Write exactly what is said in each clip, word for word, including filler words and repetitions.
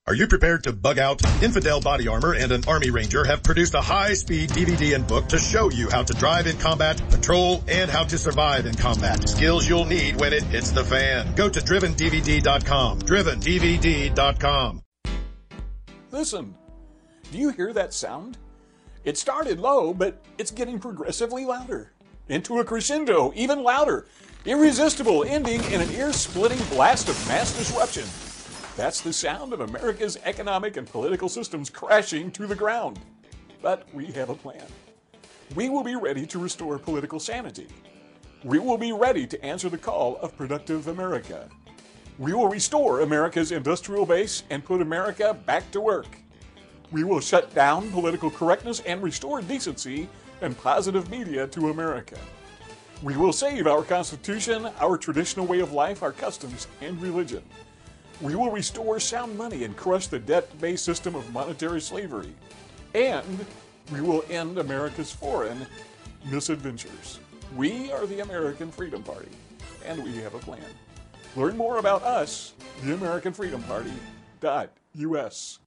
Are you prepared to bug out? Infidel Body Armor and an Army Ranger have produced a high-speed D V D and book to show you how to drive in combat, patrol, and how to survive in combat. Skills you'll need when it hits the fan. Go to driven D V D dot com. driven D V D dot com. Listen, do you hear that sound? It started low, but it's getting progressively louder. Into a crescendo, even louder. Irresistible, ending in an ear-splitting blast of mass disruption. That's the sound of America's economic and political systems crashing to the ground. But we have a plan. We will be ready to restore political sanity. We will be ready to answer the call of productive America. We will restore America's industrial base and put America back to work. We will shut down political correctness and restore decency and positive media to America. We will save our Constitution, our traditional way of life, our customs, and religion. We will restore sound money and crush the debt-based system of monetary slavery. And we will end America's foreign misadventures. We are the American Freedom Party, and we have a plan. Learn more about us, the American Freedom Party dot U S.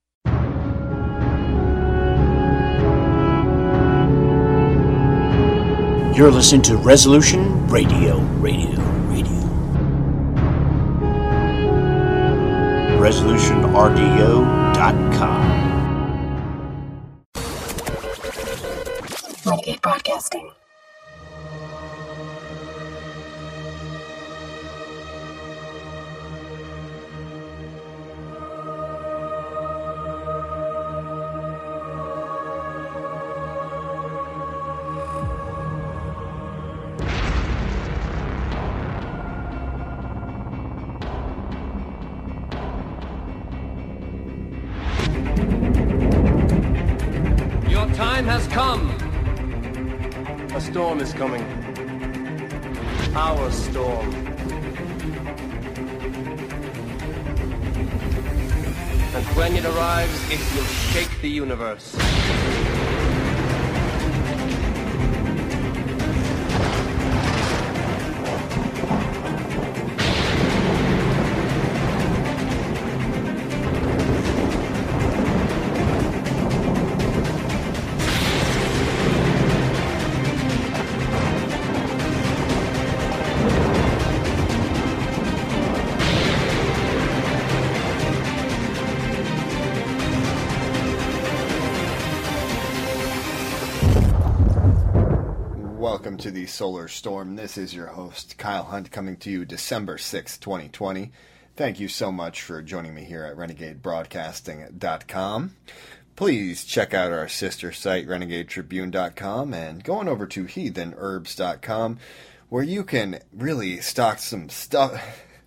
You're listening to Resolution Radio, Radio, Radio. resolution R D O dot com. Renegade Broadcasting. Has come. A storm is coming. Our storm. And when it arrives, it will shake the universe. Welcome to the Solar Storm. This is your host, Kyle Hunt, coming to you December sixth, twenty twenty. Thank you so much for joining me here at renegade broadcasting dot com. Please check out our sister site, renegade tribune dot com, and go on over to heathen herbs dot com, where you can really stock some stuff,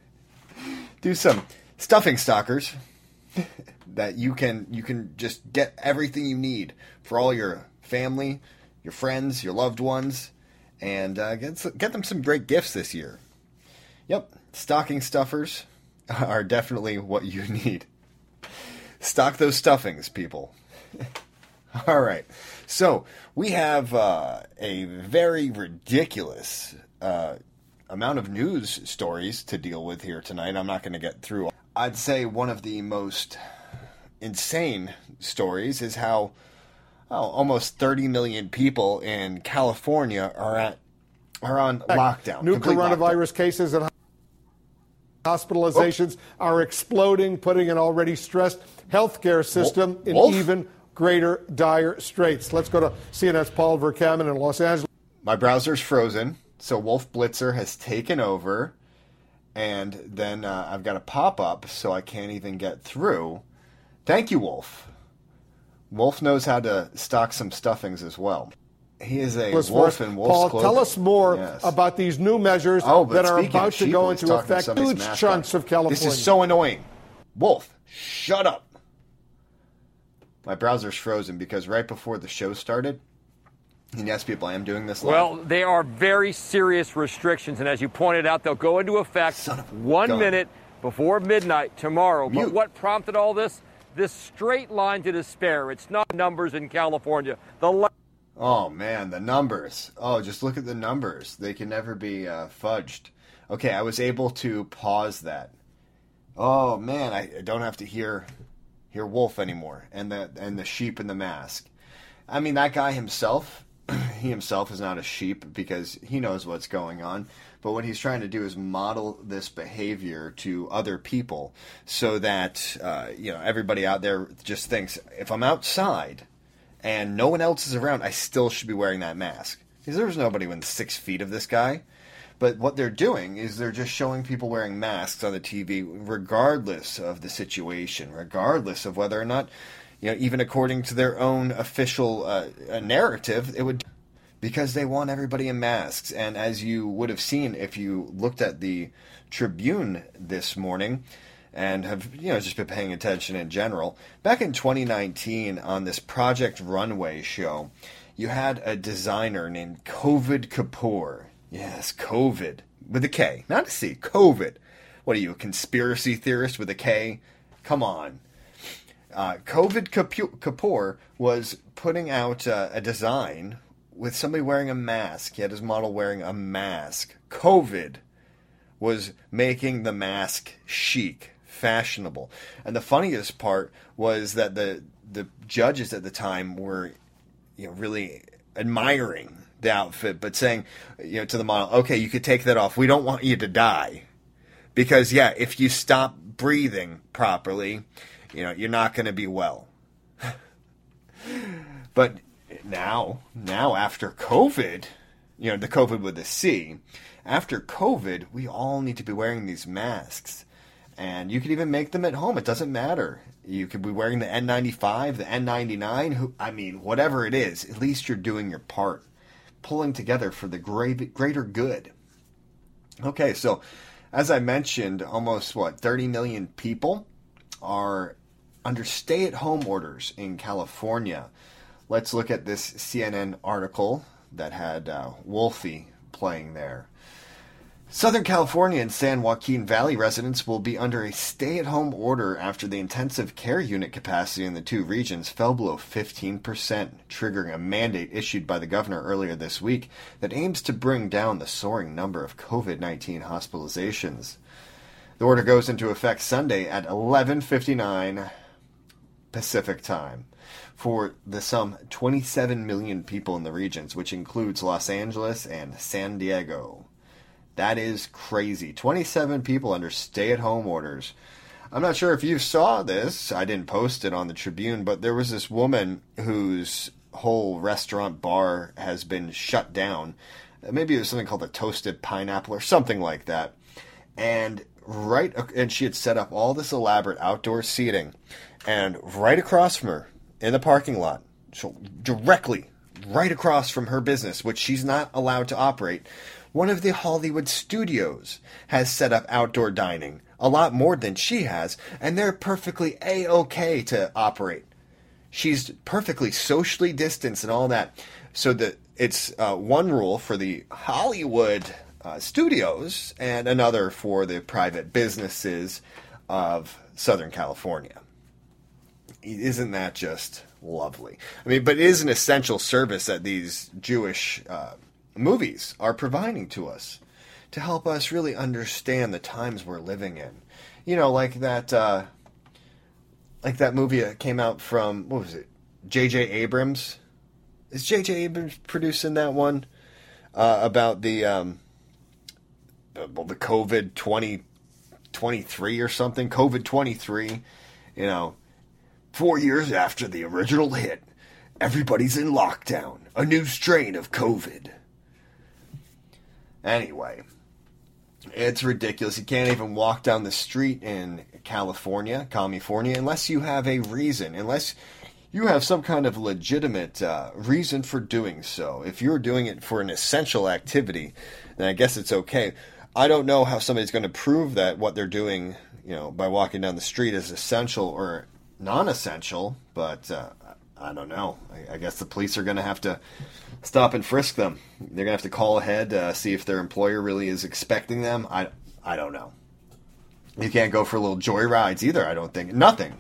do some stuffing stockers that you can you can just get everything you need for all your family, your friends, your loved ones, and uh, get, get them some great gifts this year. Yep, stocking stuffers are definitely what you need. Stock those stuffings, people. All right, so we have uh, a very ridiculous uh, amount of news stories to deal with here tonight. I'm not going to get through. I'd say one of the most insane stories is how Oh, almost thirty million people in California are at are on lockdown. New coronavirus lockdown. Cases and hospitalizations oh. are exploding, putting an already stressed healthcare system Wolf? in Wolf? even greater dire straits. Let's go to C N N's Paul Verkaman in Los Angeles. My browser's frozen, so Wolf Blitzer has taken over, and then uh, I've got a pop-up, so I can't even get through. Thank you, Wolf. Wolf knows how to stock some stuffings as well. He is a wolf in wolf's Paul, clothing. Tell us more yes. about these new measures oh, that are about of to go into effect huge chunks of California. This is so annoying. Wolf, shut up. My browser's frozen because right before the show started, and yes, people, I am doing this live. Well, they are very serious restrictions, and as you pointed out, they'll go into effect one gun. minute before midnight tomorrow. Mute. But what prompted all this? This straight line to despair. It's not numbers in California. The la- oh, man, the numbers. Oh, just look at the numbers. They can never be uh, fudged. Okay, I was able to pause that. Oh, man, I don't have to hear hear wolf anymore, and the and the sheep in the mask. I mean, that guy himself, he himself is not a sheep because he knows what's going on. But what he's trying to do is model this behavior to other people so that, uh, you know, everybody out there just thinks, if I'm outside and no one else is around, I still should be wearing that mask. Because there's nobody within six feet of this guy. But what they're doing is they're just showing people wearing masks on the T V regardless of the situation, regardless of whether or not, you know, even according to their own official uh, narrative, it would... Because they want everybody in masks. And as you would have seen if you looked at the Tribune this morning and have, you know, just been paying attention in general, back in twenty nineteen on this Project Runway show, you had a designer named Kovid Kapoor. Yes, COVID. With a K. Not a C. COVID. What are you, a conspiracy theorist with a K? Come on. Uh, Kovid Kapoor was putting out uh, a design with somebody wearing a mask. He had his model wearing a mask. COVID was making the mask chic, fashionable. And the funniest part was that the the judges at the time were, you know, really admiring the outfit, but saying, you know, to the model, okay, you could take that off. We don't want you to die. Because, yeah, if you stop breathing properly, you know, you're not going to be well. But now, now after COVID, you know, the COVID with a C, after COVID, we all need to be wearing these masks. And you could even make them at home. It doesn't matter. You could be wearing the N ninety-five, the N ninety-nine. Who, I mean, whatever it is, at least you're doing your part. Pulling together for the great, greater good. Okay, so as I mentioned, almost, what, thirty million people are under stay-at-home orders in California. Let's look at this C N N article that had uh, Wolfie playing there. Southern California and San Joaquin Valley residents will be under a stay-at-home order after the intensive care unit capacity in the two regions fell below fifteen percent, triggering a mandate issued by the governor earlier this week that aims to bring down the soaring number of COVID nineteen hospitalizations. The order goes into effect Sunday at eleven fifty-nine Pacific time for the some twenty-seven million people in the regions, which includes Los Angeles and San Diego. That is crazy. twenty-seven people under stay-at-home orders. I'm not sure if you saw this. I didn't post it on the Tribune, but there was this woman whose whole restaurant bar has been shut down. Maybe it was something called the Toasted Pineapple or something like that. And right, and she had set up all this elaborate outdoor seating. And right across from her, in the parking lot, so directly right across from her business, which she's not allowed to operate, one of the Hollywood studios has set up outdoor dining, a lot more than she has, and they're perfectly A-okay to operate. She's perfectly socially distanced and all that. So that it's uh, one rule for the Hollywood uh, studios and another for the private businesses of Southern California. Isn't that just lovely? I mean, but it is an essential service that these Jewish uh, movies are providing to us to help us really understand the times we're living in. You know, like that, uh, like that movie that came out from, what was it, J J Abrams? Is J J Abrams producing that one uh, about the um, well, the COVID twenty twenty-three or something? COVID twenty-three, you know. Four years after the original hit, everybody's in lockdown. A new strain of COVID. Anyway, it's ridiculous. You can't even walk down the street in California, California, unless you have a reason, unless you have some kind of legitimate uh, reason for doing so. If you're doing it for an essential activity, then I guess it's okay. I don't know how somebody's going to prove that what they're doing, you know, by walking down the street is essential or non-essential, but uh, I don't know. I, I guess the police are going to have to stop and frisk them. They're going to have to call ahead, uh, see if their employer really is expecting them. I, I don't know. You can't go for little joy rides either, I don't think. Nothing.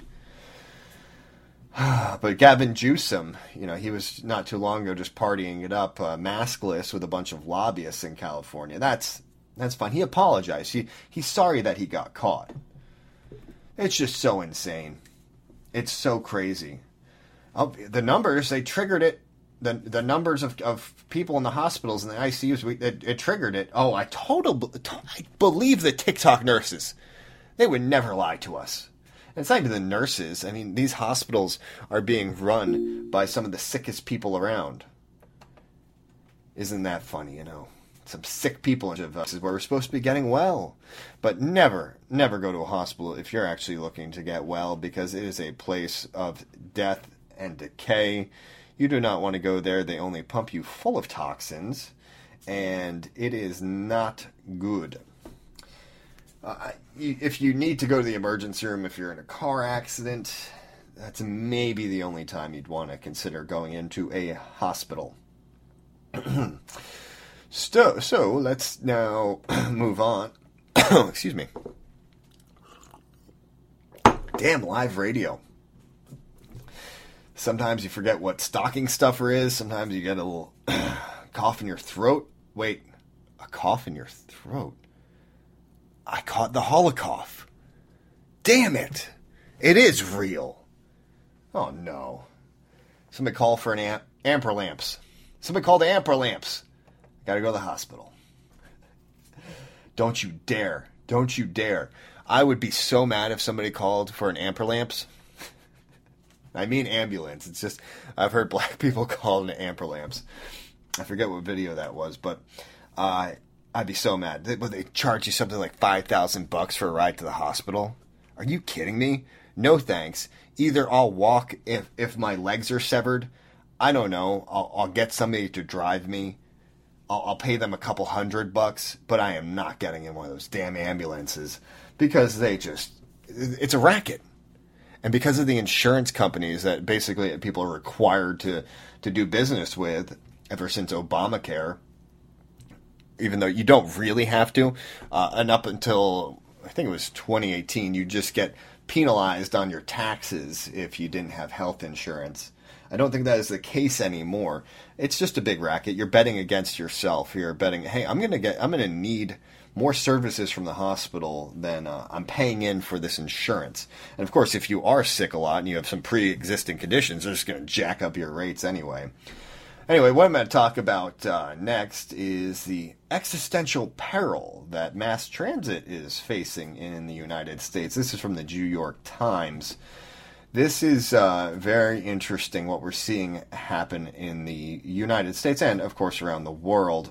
But Gavin Newsom, you know, he was not too long ago just partying it up, uh, maskless with a bunch of lobbyists in California. That's that's fine. He apologized. He He's sorry that he got caught. It's just so insane. It's so crazy. Oh, the numbers, they triggered it. The the numbers of, of people in the hospitals and the I C Us, we, it, it triggered it. Oh, I totally I believe the TikTok nurses. They would never lie to us. And it's not even the nurses. I mean, these hospitals are being run by some of the sickest people around. Isn't that funny, you know? Some sick people of us is where we're supposed to be getting well. But never, never go to a hospital if you're actually looking to get well, because it is a place of death and decay. You do not want to go there. They only pump you full of toxins, and it is not good. Uh, if you need to go to the emergency room, if you're in a car accident, that's maybe the only time you'd want to consider going into a hospital. so, so, let's now move on. Excuse me. Damn, live radio. Sometimes you forget what stocking stuffer is. Sometimes you get a little cough in your throat. Wait, a cough in your throat? I caught the Holocaust. Damn it. It is real. Oh, no. Somebody call for an amp- amper lamps. Somebody call the amper lamps. Gotta go to the hospital. Don't you dare. Don't you dare. I would be so mad if somebody called for an amper lamps. I mean ambulance. It's just, I've heard black people call it an amper lamps. I forget what video that was, but uh, I'd be so mad. They, would they charge you something like five thousand bucks for a ride to the hospital? Are you kidding me? No thanks. Either I'll walk if, if my legs are severed. I don't know. I'll, I'll get somebody to drive me. I'll, I'll pay them a couple hundred bucks, but I am not getting in one of those damn ambulances because they just, it's a racket. And because of the insurance companies that basically people are required to, to do business with ever since Obamacare, even though you don't really have to, uh, and up until, I think it was twenty eighteen, you just get penalized on your taxes if you didn't have health insurance. I don't think that is the case anymore. It's just a big racket. You're betting against yourself. You're betting, hey, I'm gonna get, I'm gonna need more services from the hospital than uh, I'm paying in for this insurance. And of course, if you are sick a lot and you have some pre-existing conditions, they're just gonna jack up your rates anyway. Anyway, what I'm going to talk about uh, next is the existential peril that mass transit is facing in the United States. This is from the New York Times. This is uh, very interesting what we're seeing happen in the United States and, of course, around the world.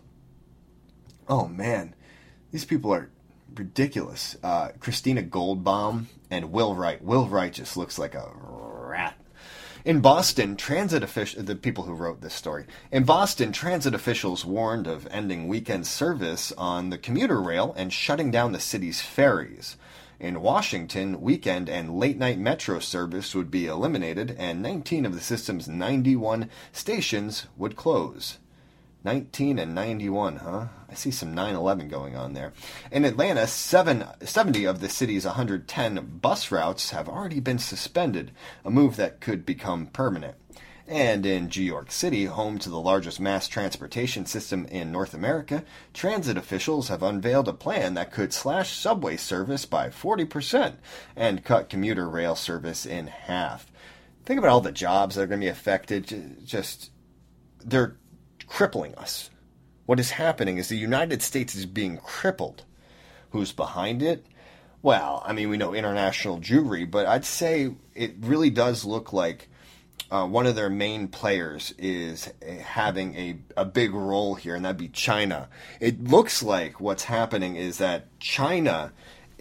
Oh, man. These people are ridiculous. Uh, Christina Goldbaum and Will Wright. Will Wright just looks like a rat. In Boston, transit officials, the people who wrote this story, in Boston, transit officials warned of ending weekend service on the commuter rail and shutting down the city's ferries. In Washington, weekend and late-night metro service would be eliminated, and nineteen of the system's ninety-one stations would close. nineteen and ninety-one, huh? I see some nine eleven going on there. In Atlanta, seven, seventy of the city's one hundred ten bus routes have already been suspended, a move that could become permanent. And in New York City, home to the largest mass transportation system in North America, transit officials have unveiled a plan that could slash subway service by forty percent and cut commuter rail service in half. Think about all the jobs that are going to be affected. Just, they're crippling us. What is happening is the United States is being crippled. Who's behind it? Well, I mean, we know international Jewry, but I'd say it really does look like uh, one of their main players is having a, a big role here, and that'd be China. It looks like what's happening is that China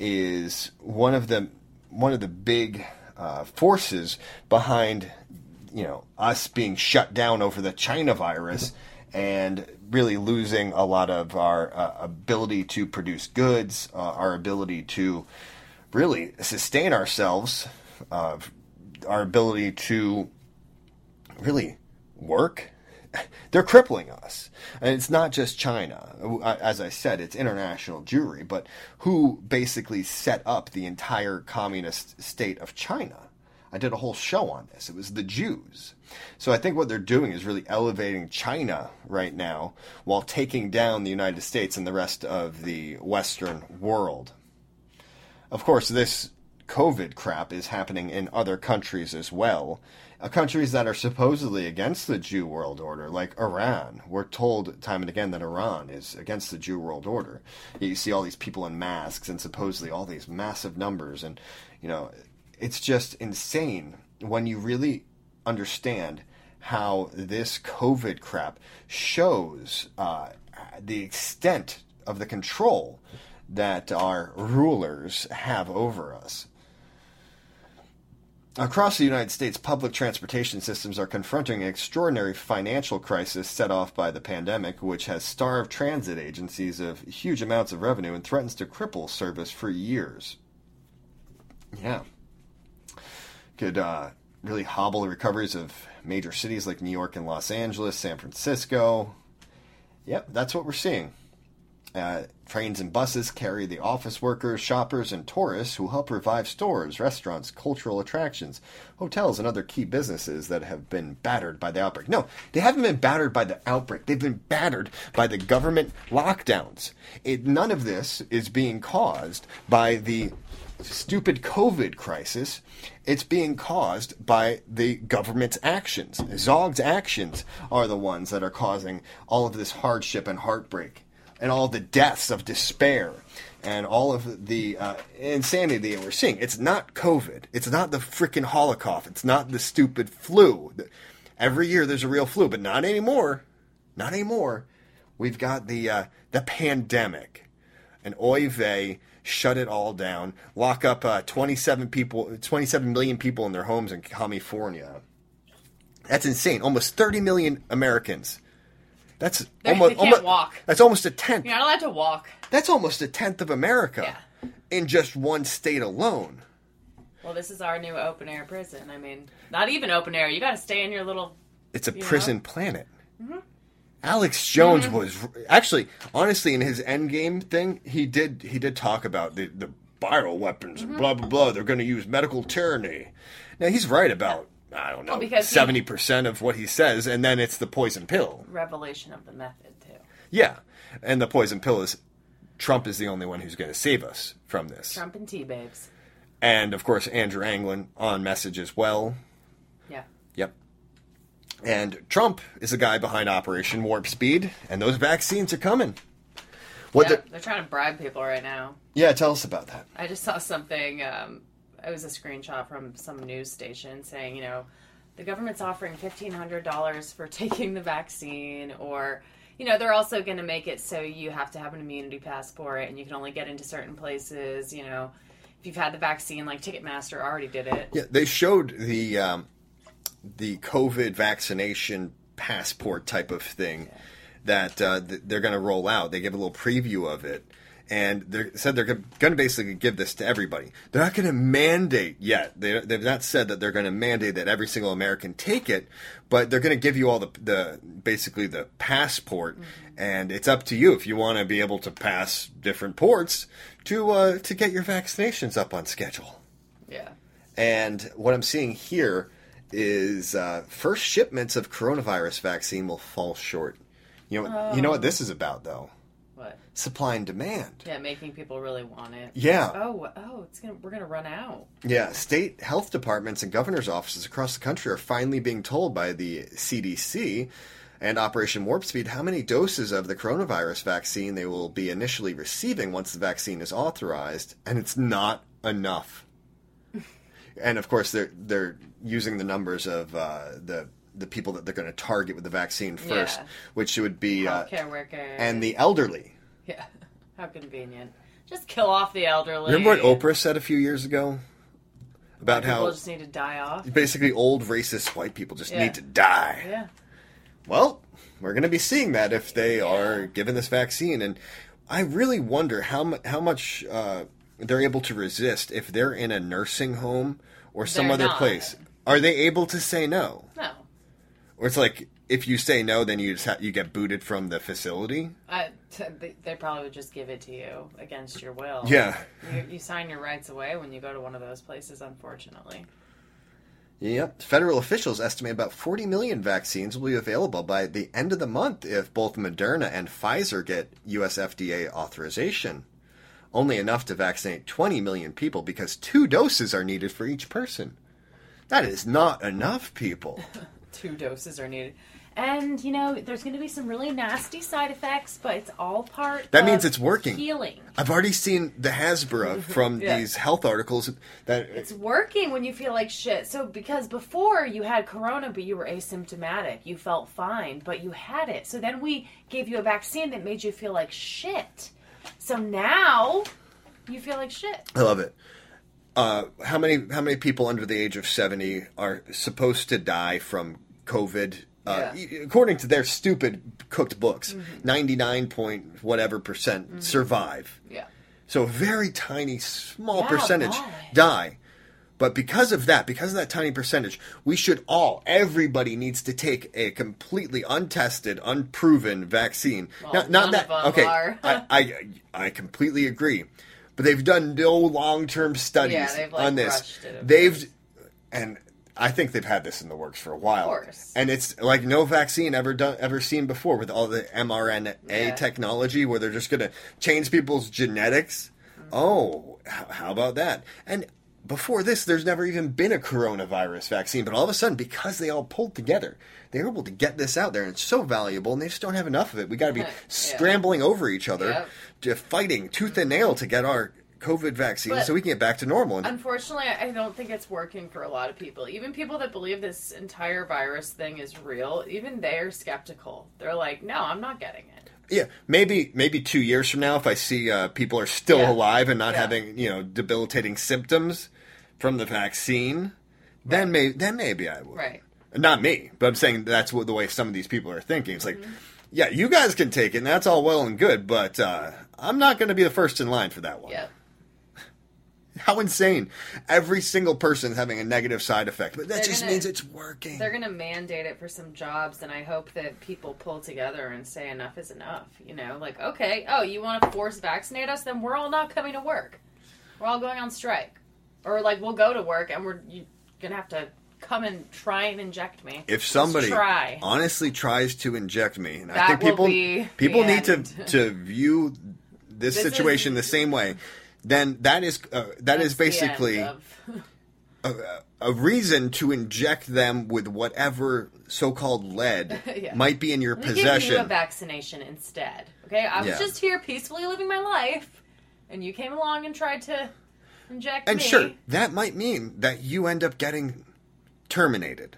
is one of the one of the big uh, forces behind, you know, us being shut down over the China virus and really losing a lot of our uh, ability to produce goods, uh, our ability to really sustain ourselves, uh, our ability to really work. They're crippling us. And it's not just China. As I said, it's international Jewry, but who basically set up the entire communist state of China? I did a whole show on this. It was the Jews. So I think what they're doing is really elevating China right now while taking down the United States and the rest of the Western world. Of course, this COVID crap is happening in other countries as well. Uh, countries that are supposedly against the Jew world order, like Iran. We're told time and again that Iran is against the Jew world order. You see all these people in masks and supposedly all these massive numbers. And, you know, it's just insane when you really understand how this COVID crap shows uh, the extent of the control that our rulers have over us. Across the United States, public transportation systems are confronting an extraordinary financial crisis set off by the pandemic, which has starved transit agencies of huge amounts of revenue and threatens to cripple service for years. Yeah. Could uh, really hobble the recoveries of major cities like New York and Los Angeles, San Francisco. Yep, that's what we're seeing. Uh, trains and buses carry the office workers, shoppers, and tourists who help revive stores, restaurants, cultural attractions, hotels, and other key businesses that have been battered by the outbreak. No, they haven't been battered by the outbreak. They've been battered by the government lockdowns. It, none of this is being caused by the stupid COVID crisis. It's being caused by the government's actions. Zog's actions are the ones that are causing all of this hardship and heartbreak, and all the deaths of despair, and all of the uh, insanity that we're seeing. It's not COVID. It's not the freaking Holocaust. It's not the stupid flu. Every year there's a real flu, but not anymore. Not anymore. We've got the uh, the pandemic. And oy vey, shut it all down. Lock up uh, twenty-seven people, twenty-seven million people in their homes in California. That's insane. Almost thirty million Americans. That's They're, almost, they can't almost walk. That's almost a tenth. You're not allowed to walk. That's almost a tenth of America Yeah. in just one state alone. Well, this is our new open air prison. I mean, not even open air. You got to stay in your little. It's a you prison know? planet. Mm-hmm. Alex Jones Mm-hmm. was actually, honestly, in his Endgame thing, he did he did talk about the the viral weapons Mm-hmm. and blah blah blah. They're going to use medical tyranny. Now he's right about. I don't know, Well, because he- seventy percent of what he says, and then it's the poison pill. Revelation of the method, too. Yeah, and the poison pill is Trump is the only one who's going to save us from this. Trump and T-Babes. And, of course, Andrew Anglin on message as well. Yeah. Yep. And Trump is the guy behind Operation Warp Speed, and those vaccines are coming. What yeah, the- they're trying to bribe people right now. Yeah, tell us about that. I just saw something, um, it was a screenshot from some news station saying, you know, the government's offering fifteen hundred dollars for taking the vaccine, or, you know, they're also going to make it so you have to have an immunity passport and you can only get into certain places, you know, if you've had the vaccine, like Ticketmaster already did it. Yeah, they showed the um, the COVID vaccination passport type of thing yeah. that uh, th- they're going to roll out. They give a little preview of it. And they said they're going to basically give this to everybody. They're not going to mandate yet. They, they've not said that they're going to mandate that every single American take it, but they're going to give you all the, the basically the passport, mm-hmm. and it's up to you if you want to be able to pass different ports to uh, to get your vaccinations up on schedule. Yeah. And what I'm seeing here is uh, first shipments of coronavirus vaccine will fall short. You know, oh. you know what this is about, though. What? Supply and demand. Yeah, making people really want it. Yeah. Oh, oh, it's gonna we're gonna run out. Yeah, state health departments and governor's offices across the country are finally being told by the C D C and Operation Warp Speed how many doses of the coronavirus vaccine they will be initially receiving once the vaccine is authorized, and it's not enough. And of course, they're they're using the numbers of uh, the. the people that they're going to target with the vaccine first, yeah. which would be uh, healthcare workers and the elderly. Yeah, how convenient. Just kill off the elderly. Remember what Oprah said a few years ago about people how just need to die off. Basically, old racist white people just yeah. need to die. Yeah. Well, we're going to be seeing that if they yeah. are given this vaccine, and I really wonder how mu- how much uh, they're able to resist if they're in a nursing home or some they're other not. place. Are they able to say no? No. Or it's like, if you say no, then you just ha- you get booted from the facility? Uh, t- they, they probably would just give it to you against your will. Yeah. You, you sign your rights away when you go to one of those places, unfortunately. Yep. Federal officials estimate about forty million vaccines will be available by the end of the month if both Moderna and Pfizer get U S F D A authorization. only enough to vaccinate twenty million people because two doses are needed for each person. That is not enough, people. Two doses are needed. And, you know, there's going to be some really nasty side effects, but it's all part that of means it's working. healing. I've already seen the Hasbro from Yeah. these health articles that It's working when you feel like shit. So, because before you had corona, but you were asymptomatic, you felt fine, but you had it. So then we gave you a vaccine that made you feel like shit. So now you feel like shit. I love it. Uh, how many how many people under the age of seventy are supposed to die from COVID? Uh, Yeah. According to their stupid cooked books, Mhm. ninety-nine point whatever percent Mhm. survive. Yeah. So a very tiny, small Yeah, percentage die. die. But because of that, because of that tiny percentage, we should all, everybody needs to take a completely untested, unproven vaccine. Well, Now, not none that, of them okay, are. I, I I completely agree. But they've done no long-term studies Yeah, they've, like, on this. rushed it, of They've, and I think they've had this in the works for a while. Of course. And it's like no vaccine ever done, ever seen before with all the mRNA Yeah. technology where they're just going to change people's genetics. Mm-hmm. Oh, how, how about that? And before this, there's never even been a coronavirus vaccine. But all of a sudden, because they all pulled together, they were able to get this out there. And it's so valuable, and they just don't have enough of it. We got to be Yeah. scrambling over each other, Yep. just fighting tooth and nail to get our COVID vaccine But so we can get back to normal. And Unfortunately, I don't think it's working for a lot of people. Even people that believe this entire virus thing is real, even they're skeptical. They're like, no, I'm not getting it. yeah, maybe maybe two years from now, if I see uh, people are still Yeah. alive and not Yeah. having you know debilitating symptoms from the vaccine, then may then maybe I would. Right. Not me, but I'm saying that's what the way some of these people are thinking. It's like, Mm-hmm. yeah, you guys can take it, and that's all well and good, but uh, I'm not going to be the first in line for that one. Yeah. How insane! Every single person is having a negative side effect, but that They're just gonna- means it's working. They're going to mandate it for some jobs, and I hope that people pull together and say enough is enough. You know, like, okay, oh, you want to force vaccinate us? Then we're all not coming to work. We're all going on strike. Or, like, we'll go to work, and we're going to have to come and try and inject me. If Just somebody try. honestly tries to inject me, and I That think will people be people the need to end. to view this, This situation is- the same way, then that is uh, that is That's the end basically of- a, a reason to inject them with whatever so-called lead Yeah. might be in your Let me give you possession. a vaccination instead. Okay, I was Yeah. just here peacefully living my life, and you came along and tried to inject And me. sure, that might mean that you end up getting terminated.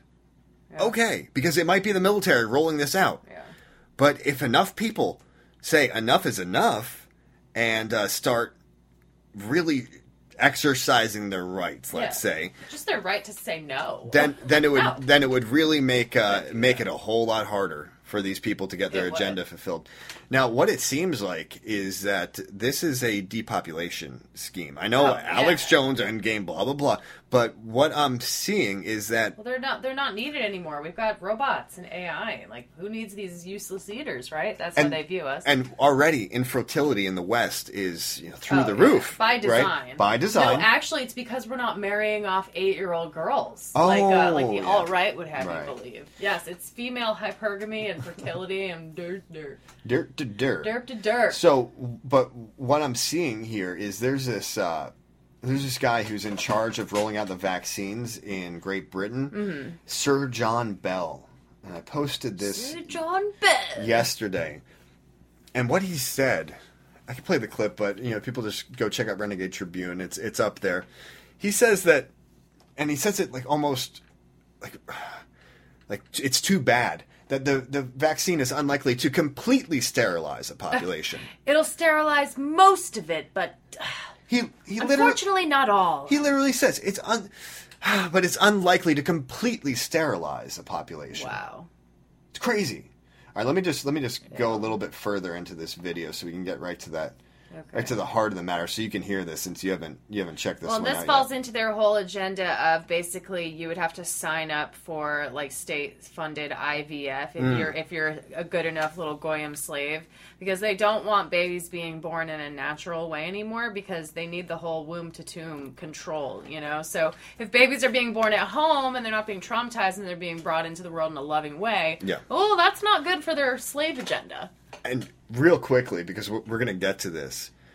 Okay, because it might be the military rolling this out. Yeah. But if enough people say enough is enough and uh, start really exercising their rights, let's Yeah. say, Just their right to say no. then then it would No. then it would really make uh, make it a whole lot harder for these people to get their It would. agenda fulfilled. Now, what it seems like is that this is a depopulation scheme. I know Oh, Alex yeah. Jones, Endgame, blah blah blah, but what I'm seeing is that Well, they're not. They're not needed anymore. We've got robots and A I. Like, who needs these useless eaters, right? That's how and, they view us. and already infertility in the West is you know, through Oh, the yeah. roof By design. right? By design. No, actually, it's because we're not marrying off eight-year-old girls. Oh, like, uh, like the yeah. alt-right would have Right. you believe. Yes, it's female hypergamy and fertility and dirt, dirt, dirt to dirt. dirt to dirt. So, but what I'm seeing here is there's this uh, there's this guy who's in charge of rolling out the vaccines in Great Britain, Mhm. Sir John Bell, and I posted this Sir John Bell. yesterday. And what he said, I can play the clip, but you know, people just go check out Renegade Tribune. It's it's up there. He says that, and he says it like almost like like it's too bad that the the vaccine is unlikely to completely sterilize a population. It'll sterilize most of it, but he he literally unfortunately not all. he literally says it's un, but it's unlikely to completely sterilize a population. Wow. It's crazy. All right, let me just let me just go a little bit further into this video so we can get right to that, Okay. right to the heart of the matter, so you can hear this since you haven't you haven't checked this Well, one this out falls yet. into their whole agenda of basically you would have to sign up for like state-funded I V F if Mm. you're if you're a good enough little goyim slave, because they don't want babies being born in a natural way anymore because they need the whole womb to tomb control, you know. So if babies are being born at home and they're not being traumatized and they're being brought into the world in a loving way, Yeah. oh, that's not good for their slave agenda. And real quickly, because we're, we're going to get to this,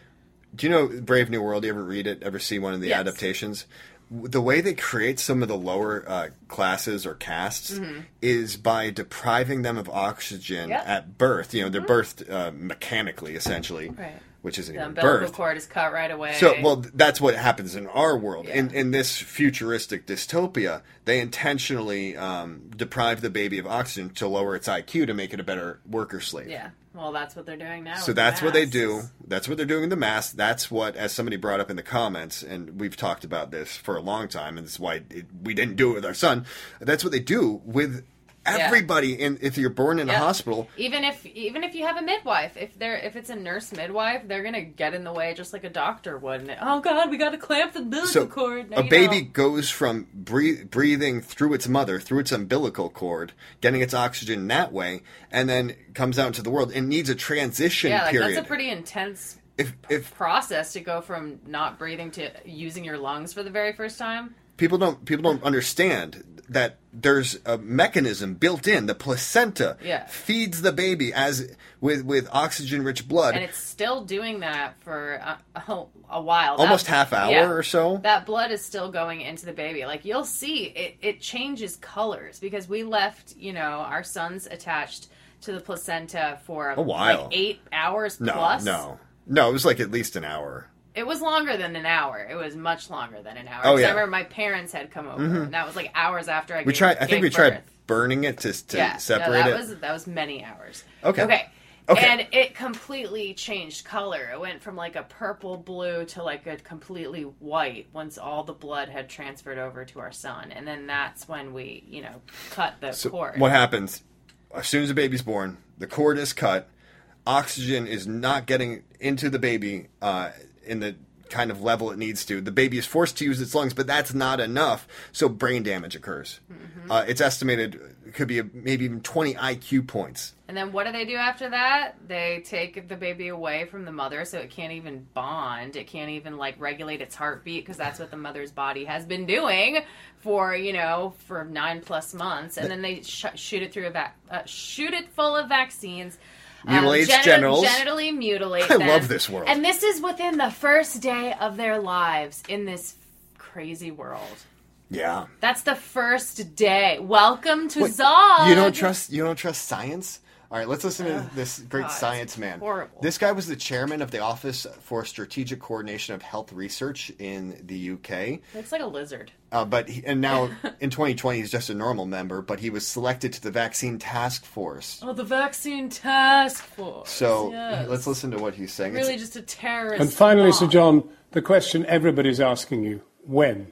Do you know Brave New World? You ever read it? Ever see one of the yes. adaptations? The way they create some of the lower uh, classes or castes mm-hmm. is by depriving them of oxygen yep. at birth. You know, they're mm-hmm. birthed uh, mechanically, essentially, right. which isn't the even birth. The umbilical cord is cut right away. So, well, that's what happens in our world. Yeah. In in this futuristic dystopia, they intentionally um, deprive the baby of oxygen to lower its I Q to make it a better worker slave. Yeah. Well, that's what they're doing now. So that's what they do. That's what they're doing in the mask. That's what, as somebody brought up in the comments, and we've talked about this for a long time, and this is why it, we didn't do it with our son. That's what they do with everybody. Yeah. In, if you're born in yep. a hospital, even if even if you have a midwife, if they're if it's a nurse midwife, they're gonna get in the way just like a doctor would. And, oh God, we got to clamp the umbilical so cord. Now a baby know. goes from breathe, breathing through its mother, through its umbilical cord, getting its oxygen that way, and then comes out into the world and needs a transition yeah, like, period. That's a pretty intense if, if, process to go from not breathing to using your lungs for the very first time. People don't people don't understand that there's a mechanism built in. The placenta yeah. feeds the baby as with with oxygen rich blood, and it's still doing that for a, a, a while, almost that, half hour yeah, or so. That blood is still going into the baby. Like you'll see, it it changes colors because we left, you know, our sons attached to the placenta for a while, like eight hours no, plus. No, no, it was like at least an hour. It was longer than an hour. It was much longer than an hour. Oh, yeah. I remember my parents had come over, mm-hmm. and that was like hours after I. We gave, tried. I gave think we birth. tried burning it to to yeah, separate no, that it. Was, that was many hours. Okay. Okay. Okay. And it completely changed color. It went from like a purple blue to like a completely white once all the blood had transferred over to our son, and then that's when we, you know, cut the so cord. What happens? As soon as the baby's born, the cord is cut. Oxygen is not getting into the baby uh, in the kind of level it needs to. The baby is forced to use its lungs, but that's not enough. So brain damage occurs. Mm-hmm. Uh, it's estimated it could be a, maybe even twenty I Q points. And then what do they do after that? They take the baby away from the mother so it can't even bond. It can't even like regulate its heartbeat because that's what the mother's body has been doing for, you know, for nine plus months. And then they sh- shoot it through a vac- uh, shoot it full of vaccines. Mutilates um, geni- genitals. Genitally mutilate I them. love this world. And this is within the first day of their lives in this crazy world. Yeah. That's the first day. Welcome to Wait, Zog. You don't trust you don't trust science? All right, let's listen to this great God, science man. Horrible. This guy was the chairman of the Office for Strategic Coordination of Health Research in the U K. Looks like a lizard. Uh, but he, and now in twenty twenty he's just a normal member, but he was selected to the Vaccine Task Force. Oh, the Vaccine Task Force. So yes. let's listen to what he's saying. Really, it's, just a terrorist. And finally, bomb. Sir John, the question everybody's asking you: when?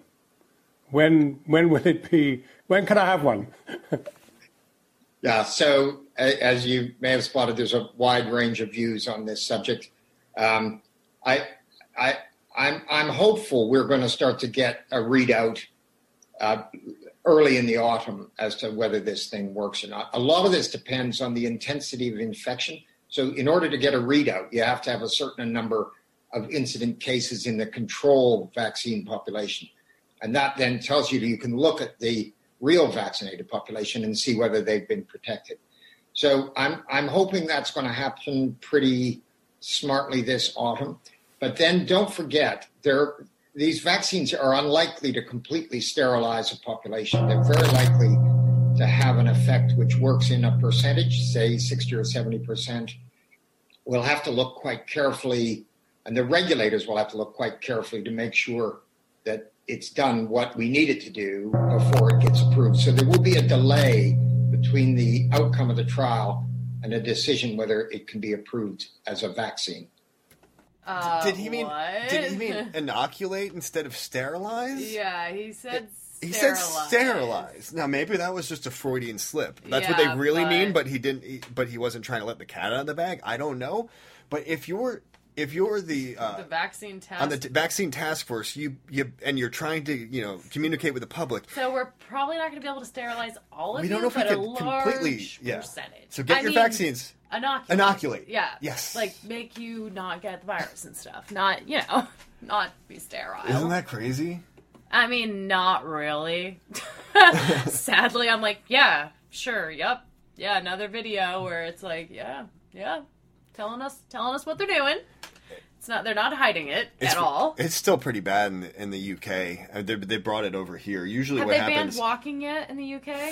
When? When will it be? When can I have one? Yeah, so as you may have spotted, there's a wide range of views on this subject. Um, I, I, I'm, I'm hopeful we're going to start to get a readout uh, early in the autumn as to whether this thing works or not. A lot of this depends on the intensity of infection. So in order to get a readout, you have to have a certain number of incident cases in the control vaccine population. And that then tells you that you can look at the real vaccinated population and see whether they've been protected. So I'm I'm hoping that's going to happen pretty smartly this autumn. But then don't forget, there these vaccines are unlikely to completely sterilize a population. They're very likely to have an effect which works in a percentage, say sixty or seventy percent. We'll have to look quite carefully, and the regulators will have to look quite carefully to make sure that it's done what we need it to do before it gets approved. So there will be a delay between the outcome of the trial and a decision whether it can be approved as a vaccine. Uh, did he mean what? did he mean inoculate instead of sterilize? Yeah, he said He sterilize. said sterilize. Now maybe that was just a Freudian slip. That's yeah, what they really but... mean, but he didn't he, but he wasn't trying to let the cat out of the bag. I don't know. But if you're If you're the uh, the vaccine task on the t- vaccine task force, you you and you're trying to you know communicate with the public. So we're probably not going to be able to sterilize all of we don't you, know if but we a could large completely yeah. percentage. So get I your mean, vaccines. Inoculate. Inoculate. Yeah. Yes. Like make you not get the virus and stuff. Not you know not be sterile. Isn't that crazy? I mean, not really. Sadly, I'm like, yeah, sure, yep, yeah. Another video where it's like, yeah, yeah, telling us telling us what they're doing. It's not. They're not hiding it it's, at all. It's still pretty bad in the, in the U K. They, they brought it over here. Usually, Have what they happens? banned walking yet in the U K?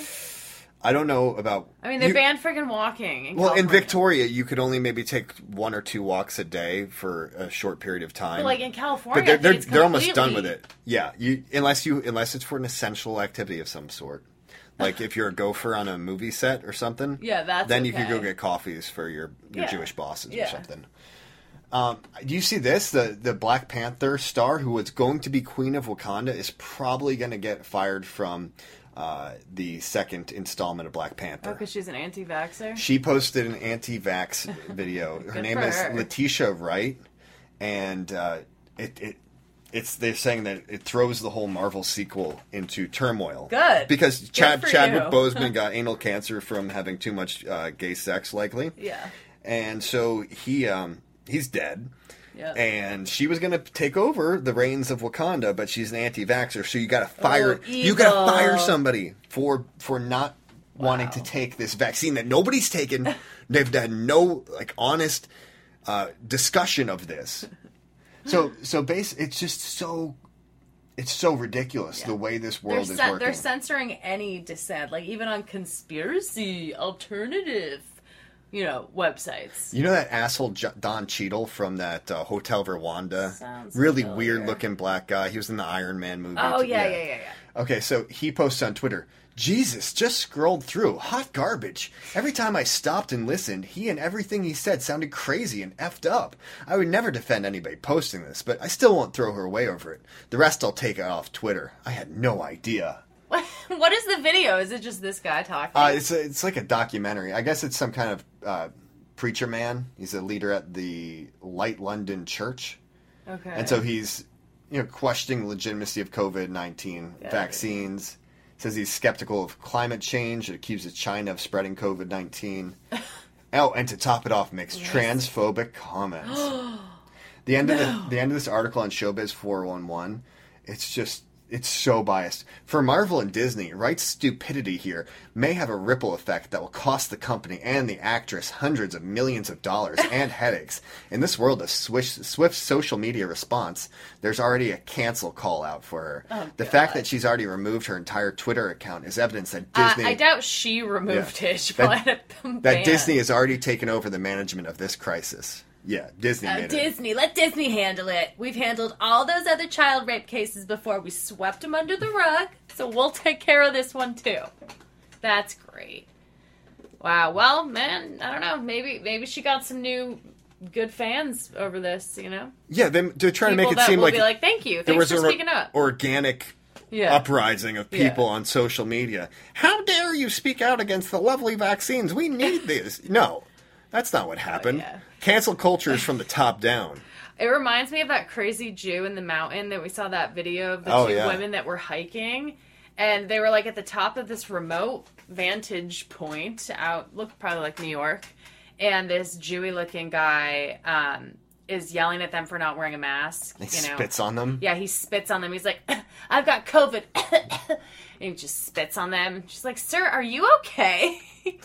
I don't know about. I mean, they you, banned friggin' walking. In well, California. in Victoria, you could only maybe take one or two walks a day for a short period of time. But like in California, but they're they're, it's they're almost completely... done with it. Yeah, you unless you unless it's for an essential activity of some sort. Like if you're a gopher on a movie set or something, yeah, that's then okay. you could go get coffees for your, your yeah. Jewish bosses yeah. or something. Um, do you see this? The the Black Panther star who was going to be Queen of Wakanda is probably going to get fired from uh, the second installment of Black Panther. Oh, because she's an anti-vaxxer? She posted an anti-vax video. Her name is her. Letitia Wright, and uh, it, it It's they're saying that it throws the whole Marvel sequel into turmoil. Good. Because Chad, Good for Chadwick you. Boseman got anal cancer from having too much uh, gay sex, likely. Yeah. And so he um, he's dead. Yep. And she was going to take over the reins of Wakanda, but she's an anti-vaxxer, so you got to fire Oh, you got to evil. fire somebody for for not Wow. wanting to take this vaccine that nobody's taken. They've had no like honest uh, discussion of this. So, so base, it's just so, it's so ridiculous Yeah. the way this world They're, is cen- working. they're censoring any dissent, like even on conspiracy alternative, you know, websites. You know that asshole J- Don Cheadle from that uh, Hotel Rwanda? Sounds really familiar. weird looking black guy. He was in the Iron Man movie. Oh yeah, yeah, yeah, yeah. Okay, so he posts on Twitter, Jesus, just scrolled through. Hot garbage. Every time I stopped and listened, he and everything he said sounded crazy and effed up. I would never defend anybody posting this, but I still won't throw her away over it. The rest I'll take it off Twitter. I had no idea. What, what is the video? Is it just this guy talking? Uh, it's, a, it's like a documentary. I guess it's some kind of uh, preacher man. He's a leader at the Light London Church. Okay. And so he's you know questioning the legitimacy of COVID nineteen Yeah. vaccines. Says he's skeptical of climate change. It accuses China of spreading COVID nineteen. Oh, and to top it off, makes Yes. transphobic comments. the end of the, the end of this article on Showbiz four one one, it's just it's so biased. For Marvel and Disney, Wright's stupidity here may have a ripple effect that will cost the company and the actress hundreds of millions of dollars and headaches. In this world of swift, swift social media response, there's already a cancel call out for her. Oh, the God. fact that she's already removed her entire Twitter account is evidence that Uh, Disney... I doubt she removed Yeah. it. She That- probably had it that banned. Disney has already taken over the management of this crisis. Yeah, Disney Uh, made it. Disney, let Disney handle it. We've handled all those other child rape cases before. We swept them under the rug, so we'll take care of this one too. That's great. Wow. Well, man, I don't know. Maybe maybe she got some new good fans over this. You know, Yeah, they, they're trying to make People it that seem will like, be like, thank you, there thanks was for an speaking up. organic Yeah. uprising of Yeah. people on social media. How dare you speak out against the lovely vaccines? We need this. No, that's not what happened. Oh, yeah. Cancel culture is from the top down. It reminds me of that crazy Jew in the mountain that we saw that video of the Oh, two yeah. women that were hiking. And they were like at the top of this remote vantage point out, looked probably like New York. And this Jewy looking guy um, is yelling at them for not wearing a mask. He you know? spits on them. Yeah, he spits on them. He's like, I've got COVID. And he just spits on them. She's like, sir, are you okay?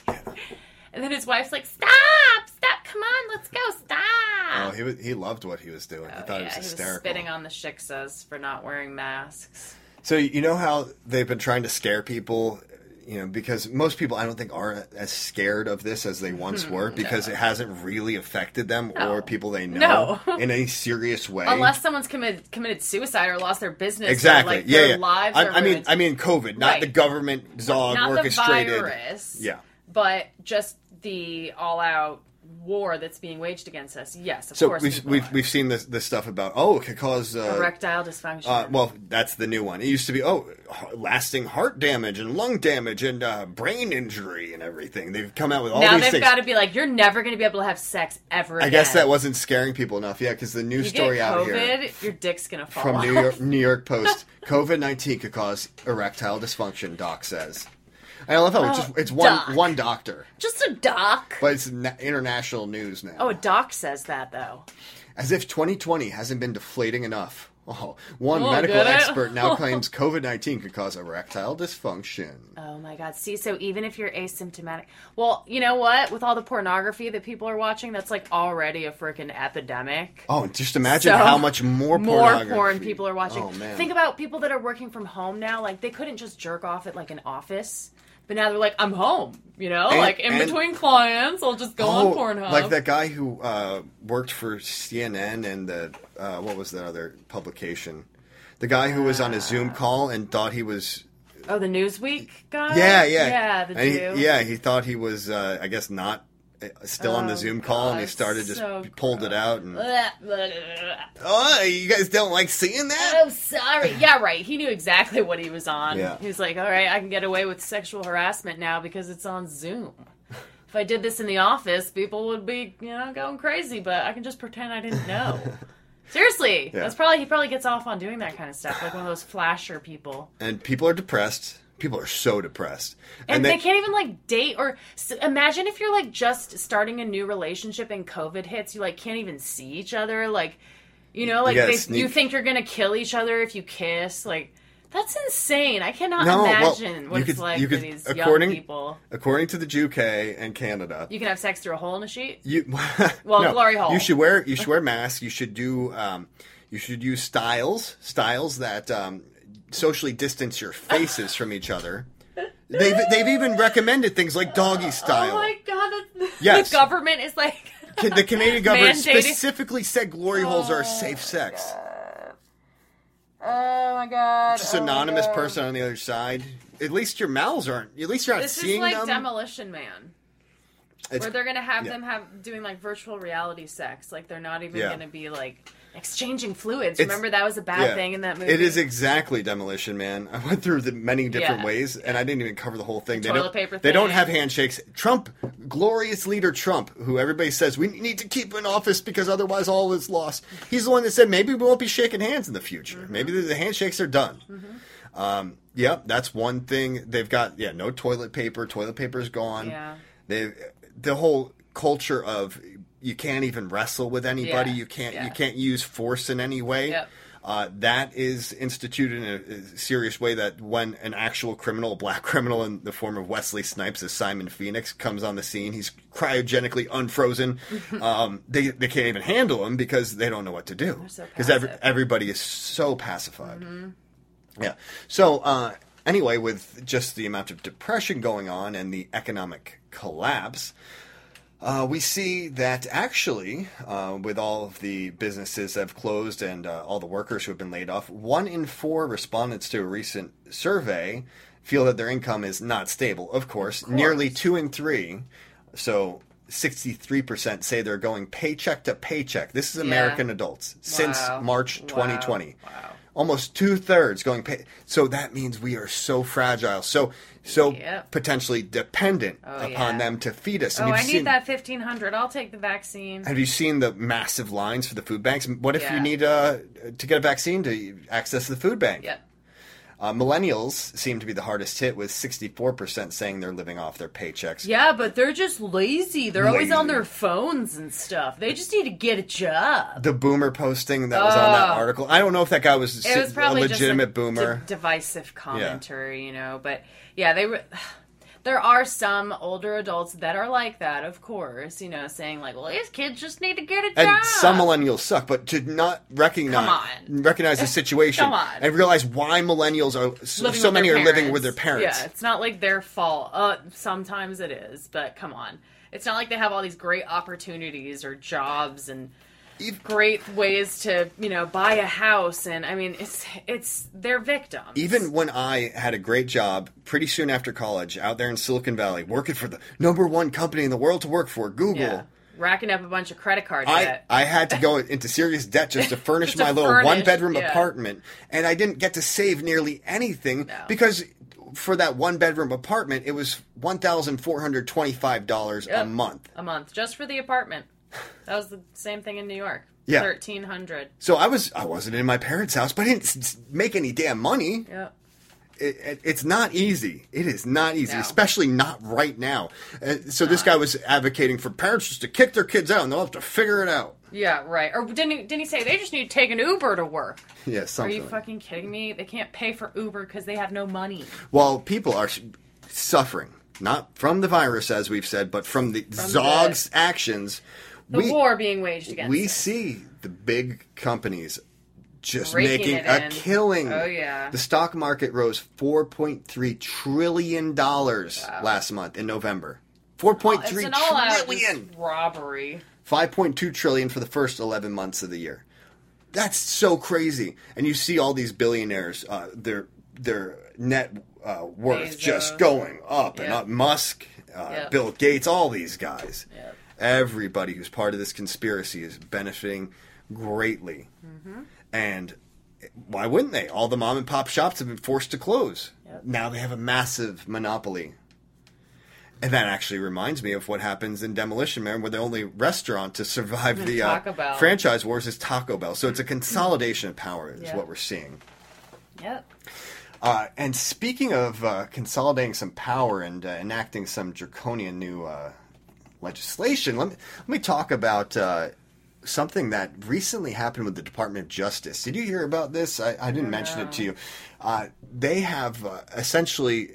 And then his wife's like, stop, stop, come on, let's go, stop. Oh, he was, he loved what he was doing. I Oh, thought yeah, it was he was hysterical. spitting on the shiksas for not wearing masks. So you know how they've been trying to scare people, you know, because most people I don't think are as scared of this as they once were because it hasn't really affected them No. or people they know No. in any serious way. Unless someone's committed committed suicide or lost their business. Exactly. Or, like, yeah, their yeah. lives I, are I mean, ruined. I mean, COVID, not Right. the government zog Not the orchestrated. virus. Yeah. But just the all-out war that's being waged against us. Yes, of So course. we've people we've are. we've seen this this stuff about oh it could cause uh, Erectile dysfunction. Uh, well, that's the new one. It used to be, oh, lasting heart damage and lung damage and uh, brain injury and everything. They've come out with all now these they've things. got to be like, you're never going to be able to have sex ever again. I guess that wasn't scaring people enough, yeah, because the news you story get out COVID, here your dick's going to fall from off. New York, New York Post, COVID nineteen could cause erectile dysfunction, doc says. I love how it's Oh, just it's one doc. one doctor, Just a doc. but it's na- international news now. Oh, a doc says that, though. As if twenty twenty hasn't been deflating enough. Oh, one Oh, medical did it? expert now claims COVID nineteen could cause erectile dysfunction. Oh my God. See, so even if you're asymptomatic, well, you know what? With all the pornography that people are watching, that's like already a freaking epidemic. Oh, just imagine So, how much more More pornography. porn people are watching. Oh, man. Think about people that are working from home now. Like, they couldn't just jerk off at like an office. But now they're like, I'm home, you know? And- like, in and- between clients, I'll just go Oh, on Pornhub. like that guy who uh, worked for C N N and the, uh, what was that other publication? The guy who was on a Zoom call and thought he was... Oh, the Newsweek guy? Yeah, yeah. Yeah, the And Jew. he, yeah, he thought he was, uh, I guess, not uh, still on the Oh, Zoom call, and he God, started just so pulled it out. And, Blah, blah, blah. oh, you guys don't like seeing that? Oh, sorry. Yeah, right. He knew exactly what he was on. Yeah. He was like, all right, I can get away with sexual harassment now because it's on Zoom. If I did this in the office, people would be, you know, going crazy, but I can just pretend I didn't know. Seriously. Yeah. That's probably, he probably gets off on doing that kind of stuff, like one of those flasher people. And people are depressed. People are so depressed. And, they, they can't even, like, date or... S- imagine if you're, like, just starting a new relationship and COVID hits. You, like, can't even see each other. Like, you know, like, You gotta they, sneak- you think you're going to kill each other if you kiss. Like, that's insane. I cannot No, well, imagine what you it's could- like you for could- these according- young people. According to the J U K and Canada... You can have sex through a hole in a sheet? You, Well, no, glory hole. You should wear you should wear masks. You should do um, you should use styles styles that um, socially distance your faces from each other. They've they've even recommended things like doggy style. Oh, my God. That's, Yes. The government is, like... Ca- the Canadian government mandating- specifically said glory holes are safe sex. Oh, my God. Just oh anonymous my God. person on the other side. At least your mouths aren't. At least you're not This is seeing like them. Demolition Man. It's- Where they're gonna have yeah. them have doing like virtual reality sex, like they're not even Yeah. gonna be like exchanging fluids. It's- Remember that was a bad yeah. thing in that movie. It is exactly Demolition Man. I went through the many different Yeah. ways, and I didn't even cover the whole thing. The they toilet don't. paper They don't thing. have handshakes. Trump, glorious leader Trump, who everybody says we need to keep in office because otherwise all is lost. He's the one that said maybe we won't be shaking hands in the future. Mm-hmm. Maybe the, the handshakes are done. Um, yep, that's one thing they've got. Yeah, no toilet paper. Toilet paper is gone. Yeah. They the whole culture of you can't even wrestle with anybody. Yeah, You can't yeah. you can't use force in any way. Yep. Uh, that is instituted in a, a serious way. That when an actual criminal, a black criminal in the form of Wesley Snipes as Simon Phoenix, comes on the scene, he's cryogenically unfrozen. um, they they can't even handle him because they don't know what to do so because every, passive. everybody is so pacified. Mm-hmm. Yeah. So uh, anyway, with just the amount of depression going on and the economic collapse, uh, we see that actually, uh, with all of the businesses that have closed and uh, all the workers who have been laid off, one in four respondents to a recent survey feel that their income is not stable. Of course, nearly two in three, so sixty-three percent say they're going paycheck to paycheck. This is Yeah. American adults since Wow. March twenty twenty. Wow. Almost two thirds going pay. So that means we are so fragile, so so Yep. potentially dependent Oh, upon yeah. them to feed us. Oh, And I you've need seen- that fifteen hundred. I'll take the vaccine. Have you seen the massive lines for the food banks? What if Yeah. you need uh, to get a vaccine to access the food bank? Yep. Uh, millennials seem to be the hardest hit, with sixty-four percent saying they're living off their paychecks. Yeah, but they're just lazy. They're always Lazy. on their phones and stuff. They just need to get a job. The boomer posting that was on that Oh. article. I don't know if that guy was, It was a probably legitimate just a boomer. d- divisive commenter, you know. But yeah, they were. There are some older adults that are like that, of course, you know, saying like, "Well, these kids just need to get a job." And some millennials suck, but to not recognize Come on. recognize the situation Come on. and realize why millennials are so, Living so with many their are living parents. with their parents. Yeah, it's not like their fault. Uh, sometimes it is, but come on, it's not like they have all these great opportunities or jobs and great ways to, you know, buy a house. And I mean, it's it's they're victims. Even when I had a great job pretty soon after college out there in Silicon Valley, working for the number one company in the world to work for, Google. Yeah. Racking up a bunch of credit card I, debt. I had to go into serious debt just to furnish Just to my little furnish, one bedroom yeah. apartment, and I didn't get to save nearly anything because for that one bedroom apartment it was one thousand four hundred twenty-five dollars Yep. a month. A month just for the apartment. That was the same thing in New York. Yeah. thirteen hundred. So I was I wasn't in my parents' house, but I didn't s- s- make any damn money. Yeah. It, it, it's not easy. It is not easy, No. especially not right now. Uh, so this guy was advocating for parents just to kick their kids out, and they'll have to figure it out. Yeah, right. Or didn't he, didn't he say they just need to take an Uber to work? Yeah, something. Are you fucking kidding me? They can't pay for Uber because they have no money. Well, people are suffering, not from the virus, as we've said, but from the From Zog's the, actions. The we, war being waged against We it. see the big companies just Raking making it a in. killing. Oh, yeah. The stock market rose four point three trillion dollars Wow. last month in November. four point three It's an all-out trillion. just robbery. five point two trillion dollars for the first eleven months of the year. That's so crazy. And you see all these billionaires, uh, their their net uh, worth Bezos. just going up and Yep. up. Musk, uh, Yep. Bill Gates, all these guys. Yep. Everybody who's part of this conspiracy is benefiting greatly. Mm-hmm. And why wouldn't they? All the mom and pop shops have been forced to close. Yep. Now they have a massive monopoly. And that actually reminds me of what happens in Demolition Man, where the only restaurant to survive the uh, Taco Bell. franchise wars is Taco Bell. So it's a consolidation of power is Yep. what we're seeing. Yep. Uh, and speaking of uh, consolidating some power and uh, enacting some draconian new uh, legislation, let me, let me talk about uh, something that recently happened with the Department of Justice. Did you hear about this? I, I didn't mention it to you. Uh, they have uh, essentially...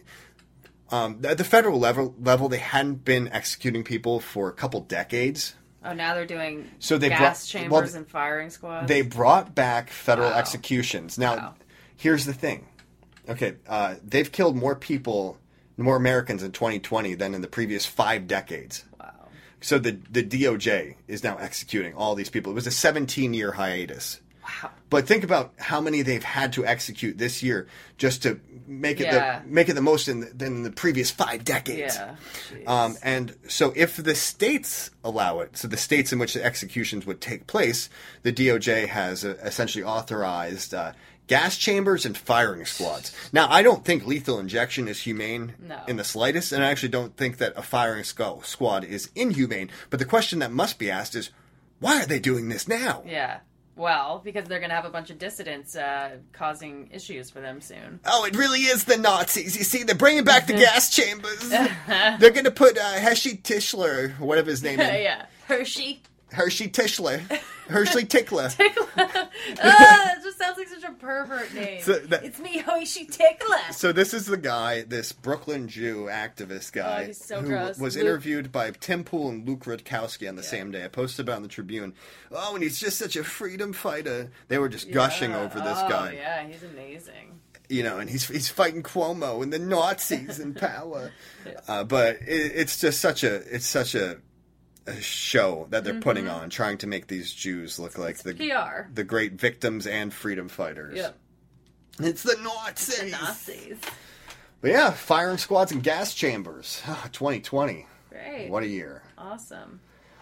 Um, at the federal level, level, they hadn't been executing people for a couple decades. Oh, now they're doing So they gas brought- chambers well, and firing squads? They brought back federal Wow. executions. Now, Wow. here's the thing. Okay, uh, they've killed more people, more Americans in twenty twenty than in the previous five decades. Wow. So the the D O J is now executing all these people. It was a seventeen-year hiatus. Wow. But think about how many they've had to execute this year just to make it Yeah. the make it the most in the, than the previous five decades. Yeah. Jeez. Um, and so if the states allow it, so the states in which the executions would take place, the D O J has uh, essentially authorized uh, gas chambers and firing squads. Now, I don't think lethal injection is humane No. in the slightest, and I actually don't think that a firing squ- squad is inhumane. But the question that must be asked is, why are they doing this now? Yeah. Well, because they're going to have a bunch of dissidents uh, causing issues for them soon. Oh, it really is the Nazis. You see, they're bringing back the gas chambers. They're going to put uh, Hershey Tischler, or whatever his name is. Yeah. Hershey. Hershey Tischler. Hershey Tickler. Ah, it just sounds like such a pervert name. So that- It's me, Hershey Tickler. So this is the guy, this Brooklyn Jew activist guy, Oh, he's so who gross. was Luke- interviewed by Tim Pool and Luke Rudkowski on the same day. I posted about it in the Tribune. Oh, and he's just such a freedom fighter. They were just gushing Yeah. over this oh, guy. yeah, he's amazing. You know, and he's he's fighting Cuomo and the Nazis in power. Uh, but it, it's just such a it's such a, a show that they're putting on, trying to make these Jews look like the P R. the great victims and freedom fighters. Yep. It's the Nazis. The Nazis. But yeah, firing squads and gas chambers. twenty twenty. Great. What a year. Awesome.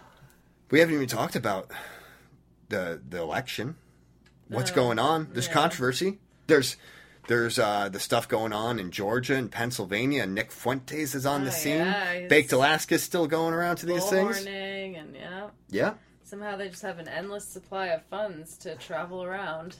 We haven't even talked about the the election. What's Uh, going on? There's yeah. controversy. There's there's uh, the stuff going on in Georgia and Pennsylvania. Nick Fuentes is on Oh, the scene. yeah, he's- Baked Alaska's still going around to these things. Bullhorning and yeah. Yeah. Somehow they just have an endless supply of funds to travel around.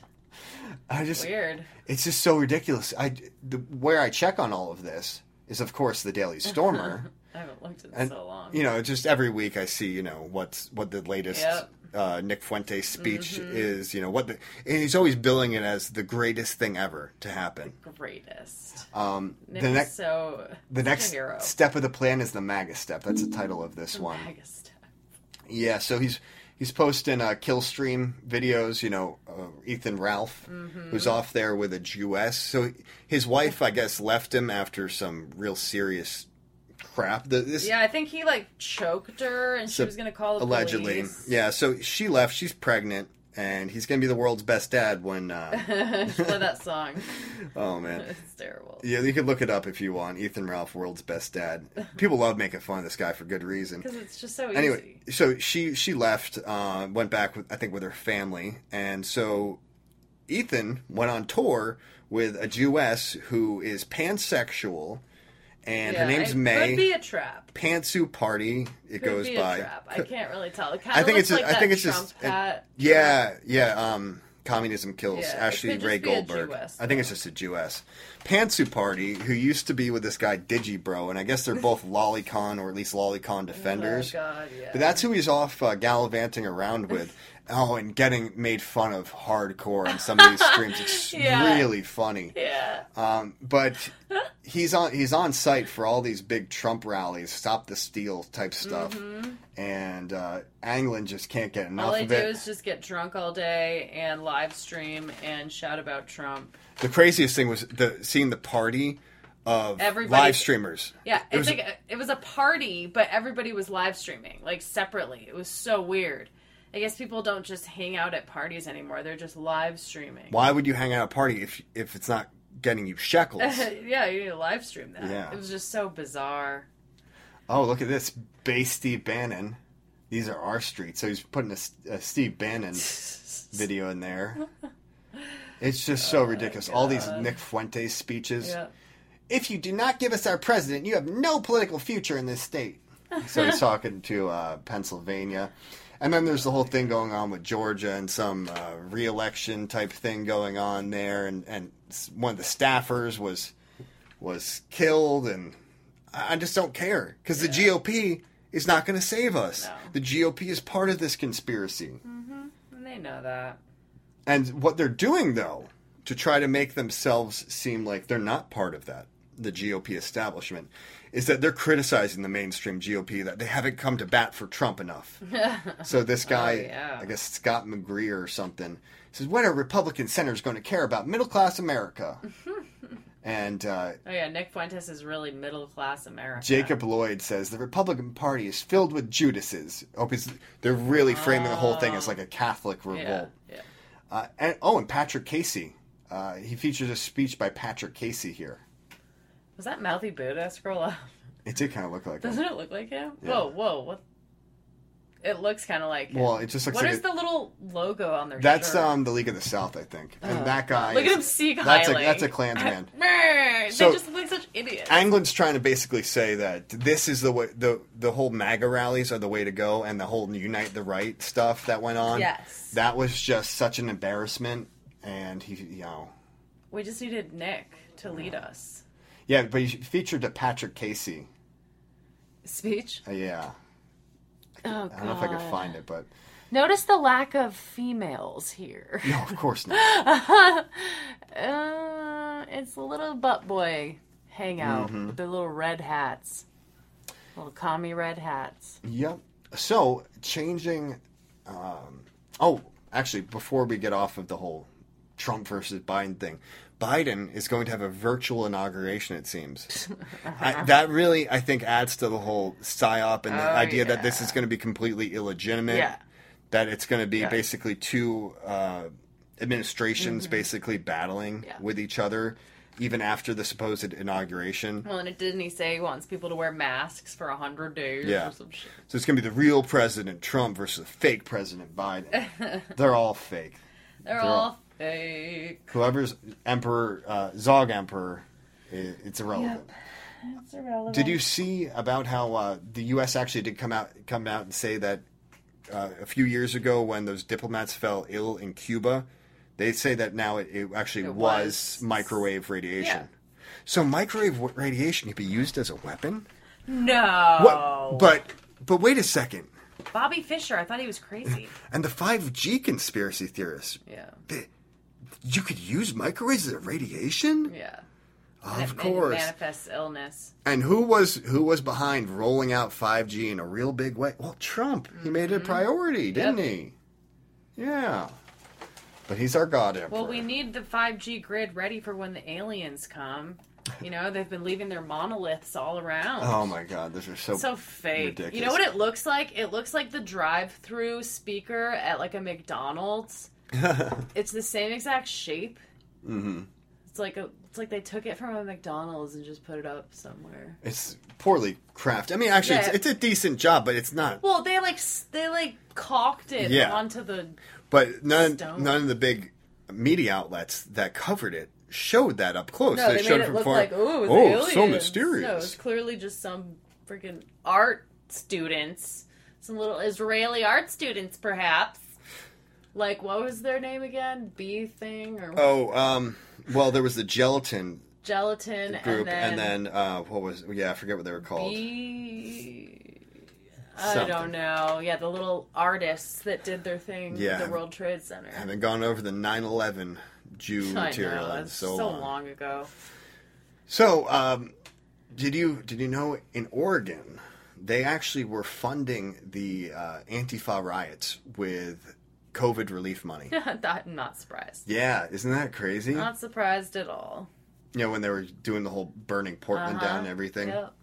I just Weird. It's just so ridiculous. I the, where I check on all of this is of course the Daily Stormer. I haven't looked at it And, so long. you know, just every week I see, you know, what's what the latest Yep. uh, Nick Fuentes speech Mhm. is, you know, what the, and he's always billing it as the greatest thing ever to happen. Greatest. Um, Nick the is next, so the such a next hero. step of the plan is the MAGA step. That's the title of this The one. MAGA step. Yeah, so he's he's posting uh, kill stream videos. You know, uh, Ethan Ralph, Mhm. who's off there with a Jewess. So his wife, I guess, left him after some real serious crap. The, this, Yeah, I think he like choked her, and she So, was gonna call the allegedly. police. Yeah, so she left. She's pregnant, and he's gonna be the world's best dad when. Uh, Play that song. oh man, It's terrible. yeah, you can look it up if you want. Ethan Ralph, world's best dad. People love making fun of this guy for good reason. Because it's just so Anyway, easy. so she she left, uh, went back with I think with her family, and so Ethan went on tour with a Jewess who is pansexual, and her Yeah, name's it May. Could be a trap. Pantsuit Party. It Could goes be by. a trap. I can't really tell. It kind I of think looks it's. like I that think it's Trump just. hat. yeah, yeah. Um, Communism Kills, Yeah, it Ashley could just Ray be a Goldberg. Jewess, I think it's just a Jewess. Pantsu Party, who used to be with this guy Digibro, and I guess they're both Lolicon, or at least Lolicon defenders. Oh, God, yeah. But that's who he's off uh, gallivanting around with. Oh, and getting made fun of hardcore on some of these streams. It's Yeah. really funny. Yeah. Um, but he's on he's on site for all these big Trump rallies, Stop the Steal type stuff. Mm-hmm. And uh, Anglin just can't get enough All they of do it. is just get drunk all day and live stream and shout about Trump. The craziest thing was the seeing the party of Everybody- live streamers. Yeah, It it's was- like a, it was a party, but everybody was live streaming like separately. It was so weird. I guess people don't just hang out at parties anymore; they're just live streaming. Why would you hang out at a party if if it's not getting you shekels? Yeah, you need to live stream that. Yeah. It was just so bizarre. Oh, look at this. Base Steve Bannon. These are our streets. So he's putting a, a Steve Bannon video in there. It's just so ridiculous. All these Nick Fuentes speeches. Yeah. If you do not give us our president, you have no political future in this state. So he's talking to uh, Pennsylvania. And then there's the whole thing going on with Georgia and some uh, re-election type thing going on there. And, and one of the staffers was was killed. And I just don't care. Because yeah. the G O P is not going to save us. No. The G O P is part of this conspiracy. Mm-hmm. And they know that. And what they're doing, though, to try to make themselves seem like they're not part of that, the G O P establishment, is that they're criticizing the mainstream G O P, that they haven't come to bat for Trump enough. So this guy, oh, yeah. I guess Scott McGreer or something, says, when are Republican senators going to care about middle-class America? and uh, Oh yeah, Nick Fuentes is really middle-class America. Jacob Lloyd says, the Republican Party is filled with Judases. Oh, because they're really framing the whole thing as like a Catholic revolt. Yeah, yeah. Uh, and Oh, and Patrick Casey. Uh, he features a speech by Patrick Casey here. Was that Mouthy Buddha? Scroll up. It did kind of look like him. Doesn't it look like him? Yeah. Whoa, whoa, what? It looks kind of like him. Well, it just looks What like is a- the little logo on their That's shirt? um the League of the South, I think. And Oh, that guy. Look at is- him seek that's a, highly. that's a Klansman. they So- just look like such idiots. Anglin's trying to basically say that this is the way, the the whole MAGA rallies are the way to go, and the whole Unite the Right stuff that went on. Yes. That was just such an embarrassment, and he, you know, We just needed Nick to lead us. yeah. But he featured a Patrick Casey. Speech? Uh, yeah. Oh, I don't know if I could find it, but Notice the lack of females here. no, of course not. uh, it's a little butt boy hangout Mhm. with their little red hats. Little commie red hats. Yep. So, changing... Um, oh, actually, before we get off of the whole Trump versus Biden thing, Biden is going to have a virtual inauguration, it seems. I, that really, I think, adds to the whole psyop and the Oh, idea that this yeah. is going to be completely illegitimate. Yeah. That it's going to be Yeah. basically two uh, administrations Mhm. basically battling Yeah. with each other, even after the supposed inauguration. Well, and it didn't he say he wants people to wear masks for a hundred days Yeah. or some shit? So it's going to be the real President Trump versus the fake President Biden. They're all fake. They're, They're all all- fake. Whoever's Emperor, uh, Zog Emperor, i it's irrelevant. It's irrelevant. Did you see about how uh, the U S actually did come out come out and say that uh, a few years ago when those diplomats fell ill in Cuba, they say that now it, it actually It was, was- microwave radiation. Yeah. So microwave w- radiation can be used as a weapon? No. What? But but wait a second. Bobby Fischer, I thought he was crazy. And the five G conspiracy theorists, Yeah. they, you could use microwaves as a radiation? Yeah. Of And it- course. It manifests illness. And who was who was behind rolling out five G in a real big way? Well, Trump. He made it a priority, didn't Yep. he? Yeah. But he's our god emperor. Well, we need the five G grid ready for when the aliens come. You know, they've been leaving their monoliths all around. Oh my god, those are so so fake. ridiculous. You know what it looks like? It looks like the drive-through speaker at like a McDonald's. It's the same exact shape. Mm-hmm. It's like a, it's like they took it from a McDonald's and just put it up somewhere. It's poorly crafted. I mean, actually, Yeah. it's, it's a decent job, but it's not. Well, they like s- they like caulked it Yeah. onto the. But none Stone. none of the big media outlets that covered it showed that up close. No, they, showed made it from look far. like oh, oh, aliens. so mysterious. No, it's clearly just some freaking art students, some little Israeli art students, perhaps. Like, what was their name again? Bee thing? Or Oh, um, well, there was the gelatin Gelatin group, and then, and then uh, what was? Yeah, I forget what they were called. Bee... I Something. don't know. Yeah, the little artists that did their thing Yeah. at the World Trade Center. I haven't gone over the nine eleven Jew I material know, in it's so, so long. long ago. So, um, did you did you know in Oregon they actually were funding the uh, Antifa riots with COVID relief money? That, I'm not surprised. Yeah, isn't that crazy? Not surprised at all. You know, when they were doing the whole burning Portland Uh-huh. down and everything. Yep.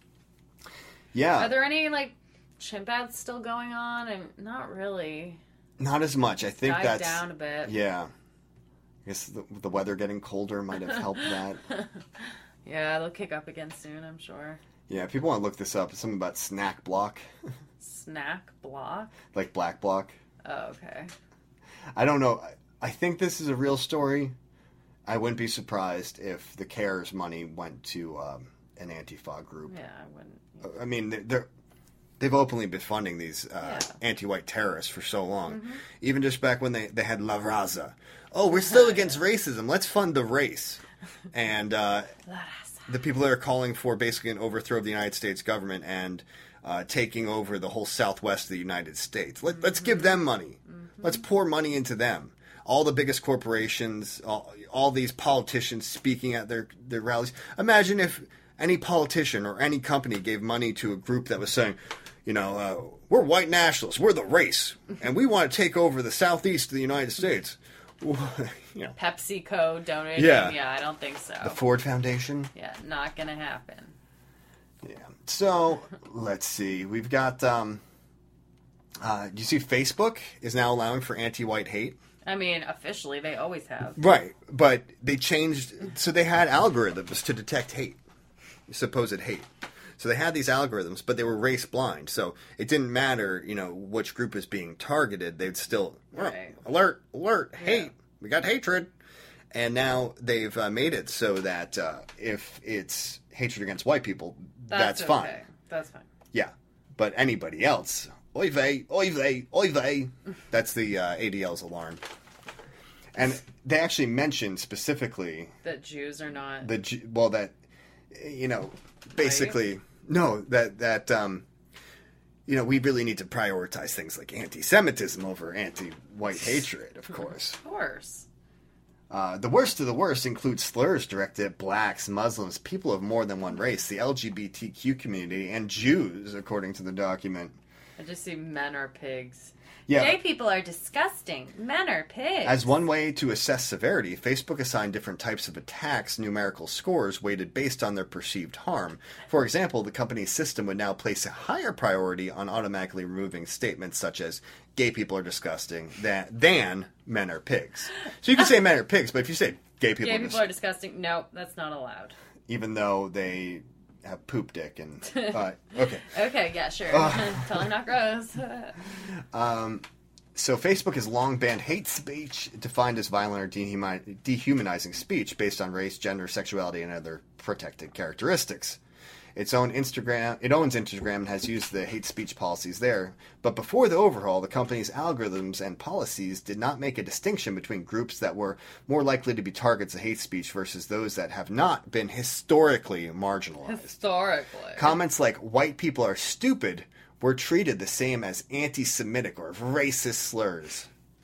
Yeah. Are there any, like, chimp ads still going on? I'm not really. Not as much. I think Died that's down a bit. Yeah. I guess the, the weather getting colder might have helped that. Yeah, they'll kick up again soon, I'm sure. Yeah, people want to look this up. It's something about snack block. Snack block? Like black block. Oh, okay. I don't know. I, I think this is a real story. I wouldn't be surprised if the CARES money went to um, an Antifa group. Yeah, I wouldn't. I mean, they're, they're they've openly been funding these uh, Yeah. anti-white terrorists for so long. Mhm. Even just back when they, they had La Raza. Oh, we're still against racism. Let's fund the race. And uh, the people that are calling for basically an overthrow of the United States government and uh, taking over the whole southwest of the United States. Let, let's give them money. Let's pour money into them. All the biggest corporations, all, all these politicians speaking at their, their rallies. Imagine if any politician or any company gave money to a group that was saying, you know, uh, we're white nationalists, we're the race, and we want to take over the southeast of the United States. You know, PepsiCo donating? Yeah. Yeah, I don't think so. the Ford Foundation. Yeah, not gonna happen. Yeah. So let's see. We've got. Um, uh, do you see Facebook is now allowing for anti-white hate? I mean, officially, they always have. Right, but they changed. So they had algorithms to detect hate, supposed hate. So they had these algorithms, but they were race blind. So it didn't matter, you know, which group is being targeted. They'd still oh, Right. alert, alert, hate. We got hatred, and now they've uh, made it so that uh, if it's hatred against white people, that's, That's, fine. okay. That's fine. Yeah, but anybody else, oy vey, oy vey, oy vey. That's the uh, A D L's alarm. And they actually mentioned specifically That Jews are not. the Ju- well that you know basically no that that um you know we really need to prioritize things like anti-Semitism over anti-white hatred, of course. Of course. Uh, the worst of the worst includes slurs directed at blacks, Muslims, people of more than one race, the L G B T Q community, and Jews, according to the document. I just see men are pigs. Yeah. Gay people are disgusting. Men are pigs. As one way to assess severity, Facebook assigned different types of attacks numerical scores weighted based on their perceived harm. For example, the company's system would now place a higher priority on automatically removing statements such as gay people are disgusting than, than men are pigs. So you can say men are pigs, but if you say gay people, Gay are, people dis- are disgusting. No, that's not allowed. even though they have poop dick and uh, okay. Okay, yeah, sure. Uh. Totally not gross. Um, so Facebook has long banned hate speech defined as violent or dehumi- dehumanizing speech based on race, gender, sexuality, and other protected characteristics. Its own Instagram, it owns Instagram and has used the hate speech policies there. But before the overhaul, the company's algorithms and policies did not make a distinction between groups that were more likely to be targets of hate speech versus those that have not been historically marginalized. Historically. Comments like "white people are stupid" were treated the same as anti-Semitic or racist slurs.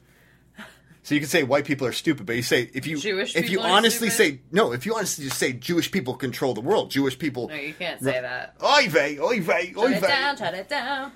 So you can say white people are stupid, but you say if you Jewish if you people are honestly stupid? say no, if you honestly just say Jewish people control the world, Jewish people. No, you can't say that. Oy vey, oy vey, Shut oy it vey. down, shut it down.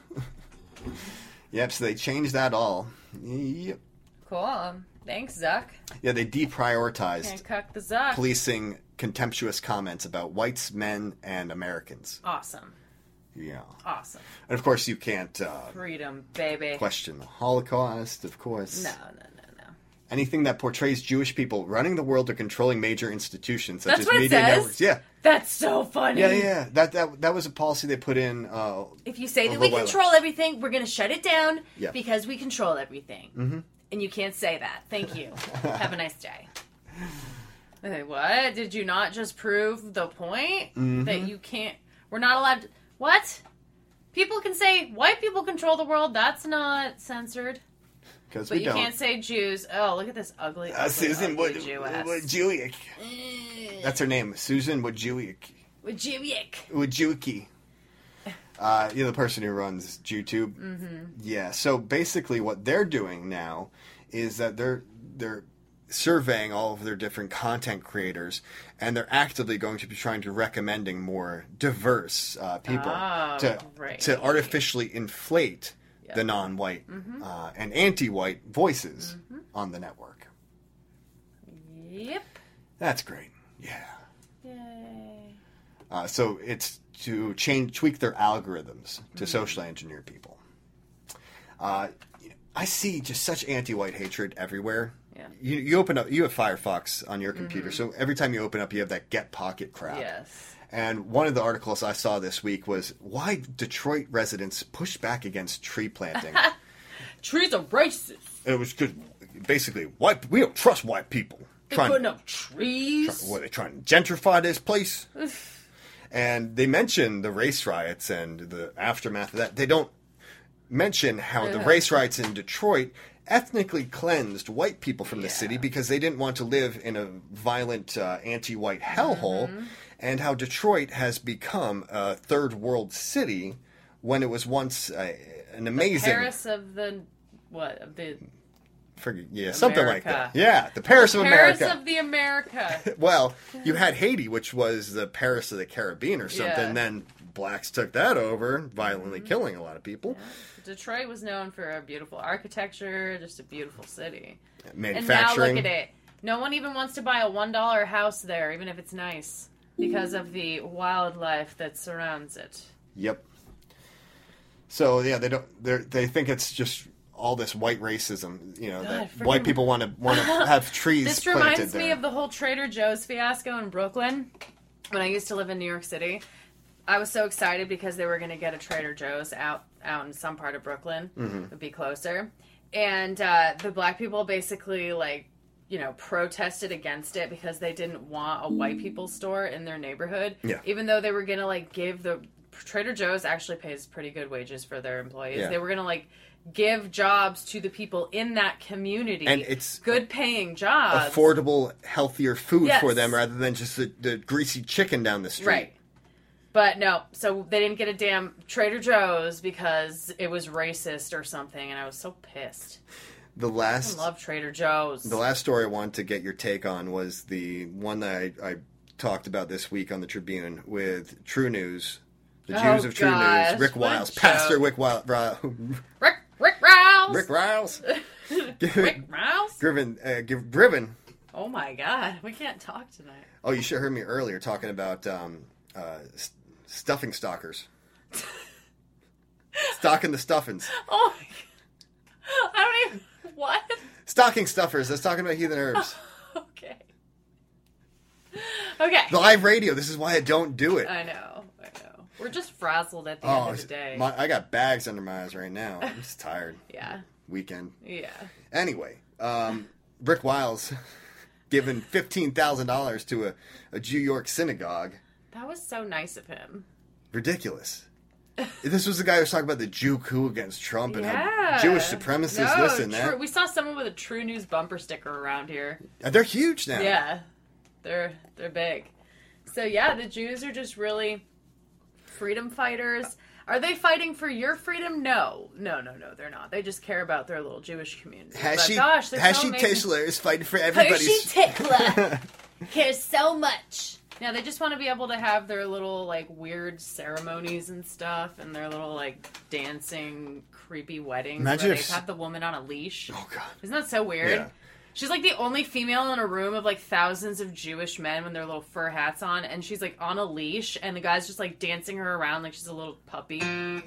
Yep. So they changed that all. Yep. Cool. Thanks, Zuck. Yeah, they deprioritized Can't cuck the Zuck. policing contemptuous comments about whites, men, and Americans. Awesome. Yeah. Awesome. And of course, you can't uh, Freedom, baby. question the Holocaust, of course. No, no, no, no. Anything that portrays Jewish people running the world or controlling major institutions such That's as what it media says? networks. Yeah. That's so funny. Yeah, yeah. That that that was a policy they put in. Uh, If you say a that we little while control everything, we're going to shut it down Yeah. because we control everything. Mm-hmm. And you can't say that. Thank you. Have a nice day. Hey, what? Did you not just prove the point? Mhm. That you can't... We're not allowed to... What? People can say, white people control the world. That's not censored. Because But we you don't. can't say Jews. Oh, look at this ugly, ugly, Uh, Susan ugly Wood- Jewess. Wojcicki. That's her name, Susan Wojcicki. Wojcicki. Wojcicki. Uh, you know, the person who runs YouTube. Mm-hmm. Yeah. So basically, what they're doing now is that they're they're surveying all of their different content creators, and they're actively going to be trying to recommending more diverse uh, people Oh, to great. to artificially inflate Yep. the non-white Mhm. uh, and anti-white voices Mhm. on the network. Yep. That's great. Yeah. Yay. Uh, so it's to change, tweak their algorithms to Mhm. socially engineer people. Uh, I see just such anti-white hatred everywhere. Yeah. You, you open up, you have Firefox on your computer, Mhm. so every time you open up, you have that Get Pocket crap. Yes. And one of the articles I saw this week was why Detroit residents push back against tree planting. Trees are racist. It was good. Basically, white we don't trust white people. They're Trying- putting up trees. Try, what, are they trying to gentrify this place? And they mention the race riots and the aftermath of that. They don't mention how the Yeah. race riots in Detroit ethnically cleansed white people from the city because they didn't want to live in a violent uh, anti-white hellhole, Mm-hmm. and how Detroit has become a third world city when it was once uh, an amazing... Paris of the what of the Forget, yeah, something like America. that. Yeah, the Paris of Paris America. of the America. Well, you had Haiti, which was the Paris of the Caribbean or something. Yeah. Then blacks took that over, violently killing a lot of people. Detroit was known for a beautiful architecture, just a beautiful city. Manufacturing. And now look at it. No one even wants to buy a one dollar house there, even if it's nice, because of the wildlife that surrounds it. Yep. So yeah, they don't. They they think it's just all this white racism. You know, God, that freaking- white people want to want to have trees This planted reminds there. me of the whole Trader Joe's fiasco in Brooklyn. When I used to live in New York City, I was so excited because they were going to get a Trader Joe's out out in some part of Brooklyn. Mhm. It would be closer. And uh, the black people basically, like, you know, protested against it because they didn't want a white people's store in their neighborhood. Yeah. Even though they were going to, like, give the... Trader Joe's actually pays pretty good wages for their employees. Yeah. They were going to, like, give jobs to the people in that community. And it's good paying jobs. affordable, healthier food Yes. for them rather than just the, the greasy chicken down the street. Right. But no, so they didn't get a damn Trader Joe's because it was racist or something, and I was so pissed. The I last love Trader Joe's. The last story I wanted to get your take on was the one that I, I talked about this week on the Tribune with True News, the Oh, Jews of True gosh, News, Rick what a Wiles, Pastor joke. Rick Wiles, Rick Rick Rouse. Rick Riles, Rick Rouse. driven, uh, give, driven. Oh my God, we can't talk tonight. Oh, you should have heard me earlier talking about um, uh, st- stuffing stalkers, stocking the stuffins, Oh my God. I don't even what. stocking stuffers. I was talking about heathen herbs. Okay. Okay. Live radio. This is why I don't do it. I know. I know. We're just frazzled at the Oh, end of the day. my, I got bags under my eyes right now. I'm just tired. Yeah. Weekend. Yeah. Anyway, um, Rick Wiles giving fifteen thousand dollars to a, a New York synagogue. That was so nice of him. Ridiculous. This was the guy who was talking about the Jew coup against Trump and Yeah. how Jewish supremacists, No, this and true- that. We saw someone with a True News bumper sticker around here. And they're huge now. Yeah. They're they're big. So yeah, the Jews are just really freedom fighters. Are they fighting for your freedom? No. No, no, no, they're not. They just care about their little Jewish community. Hashi, but gosh, they're so Hashi amazing. Tischler is fighting for everybody's... Hershey Tickler cares so much. Yeah, they just want to be able to have their little, like, weird ceremonies and stuff, and their little, like, dancing, creepy weddings Imagine where if- they have the woman on a leash. Oh, God. Isn't that so weird? Yeah. She's, like, the only female in a room of, like, thousands of Jewish men with their little fur hats on, and she's, like, on a leash, and the guy's just, like, dancing her around like she's a little puppy. Like,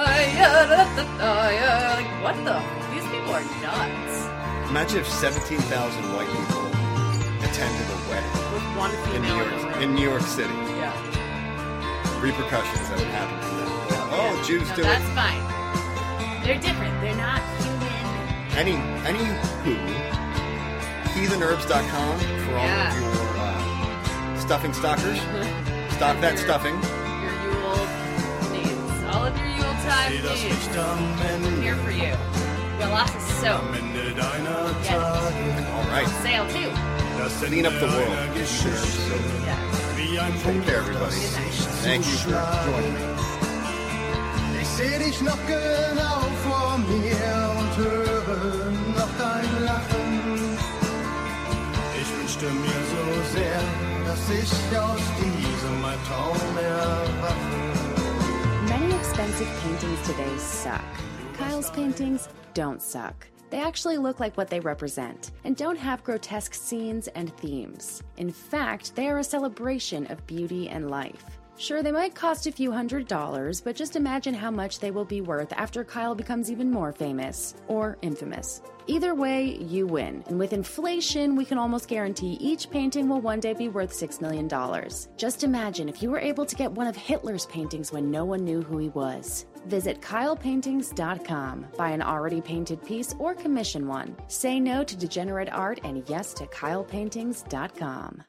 what the? These people are nuts. Imagine if seventeen thousand white people attended a wedding With one in New female in the York, room. in New York City. Yeah. Repercussions that would happen to them. Oh, Jews No, do that's it. fine. They're different. They're not human. Any, any who, heathen herbs dot com for all Yeah. of your uh, stuffing stockers. Stock that stuffing. Your Yule needs. All of your Yuletide needs. I'm here for you. We got lots of soap. Yes. All right. Sale, too. Clean up the world. Yes. Take care, everybody. Thank you for joining me. Ich seh dich noch genau vor mir und höre noch dein Lachen. Ich wünschte mir so sehr, dass ich aus diesem Albtraum erwache. Many expensive paintings today suck. Kyle's paintings don't suck. They actually look like what they represent and don't have grotesque scenes and themes. In fact, they are a celebration of beauty and life. Sure, they might cost a few hundred dollars, but just imagine how much they will be worth after Kyle becomes even more famous or infamous. Either way, you win. And with inflation, we can almost guarantee each painting will one day be worth six million dollars. Just imagine if you were able to get one of Hitler's paintings when no one knew who he was. Visit Kyle Paintings dot com, buy an already painted piece or commission one. Say no to degenerate art and yes to Kyle Paintings dot com.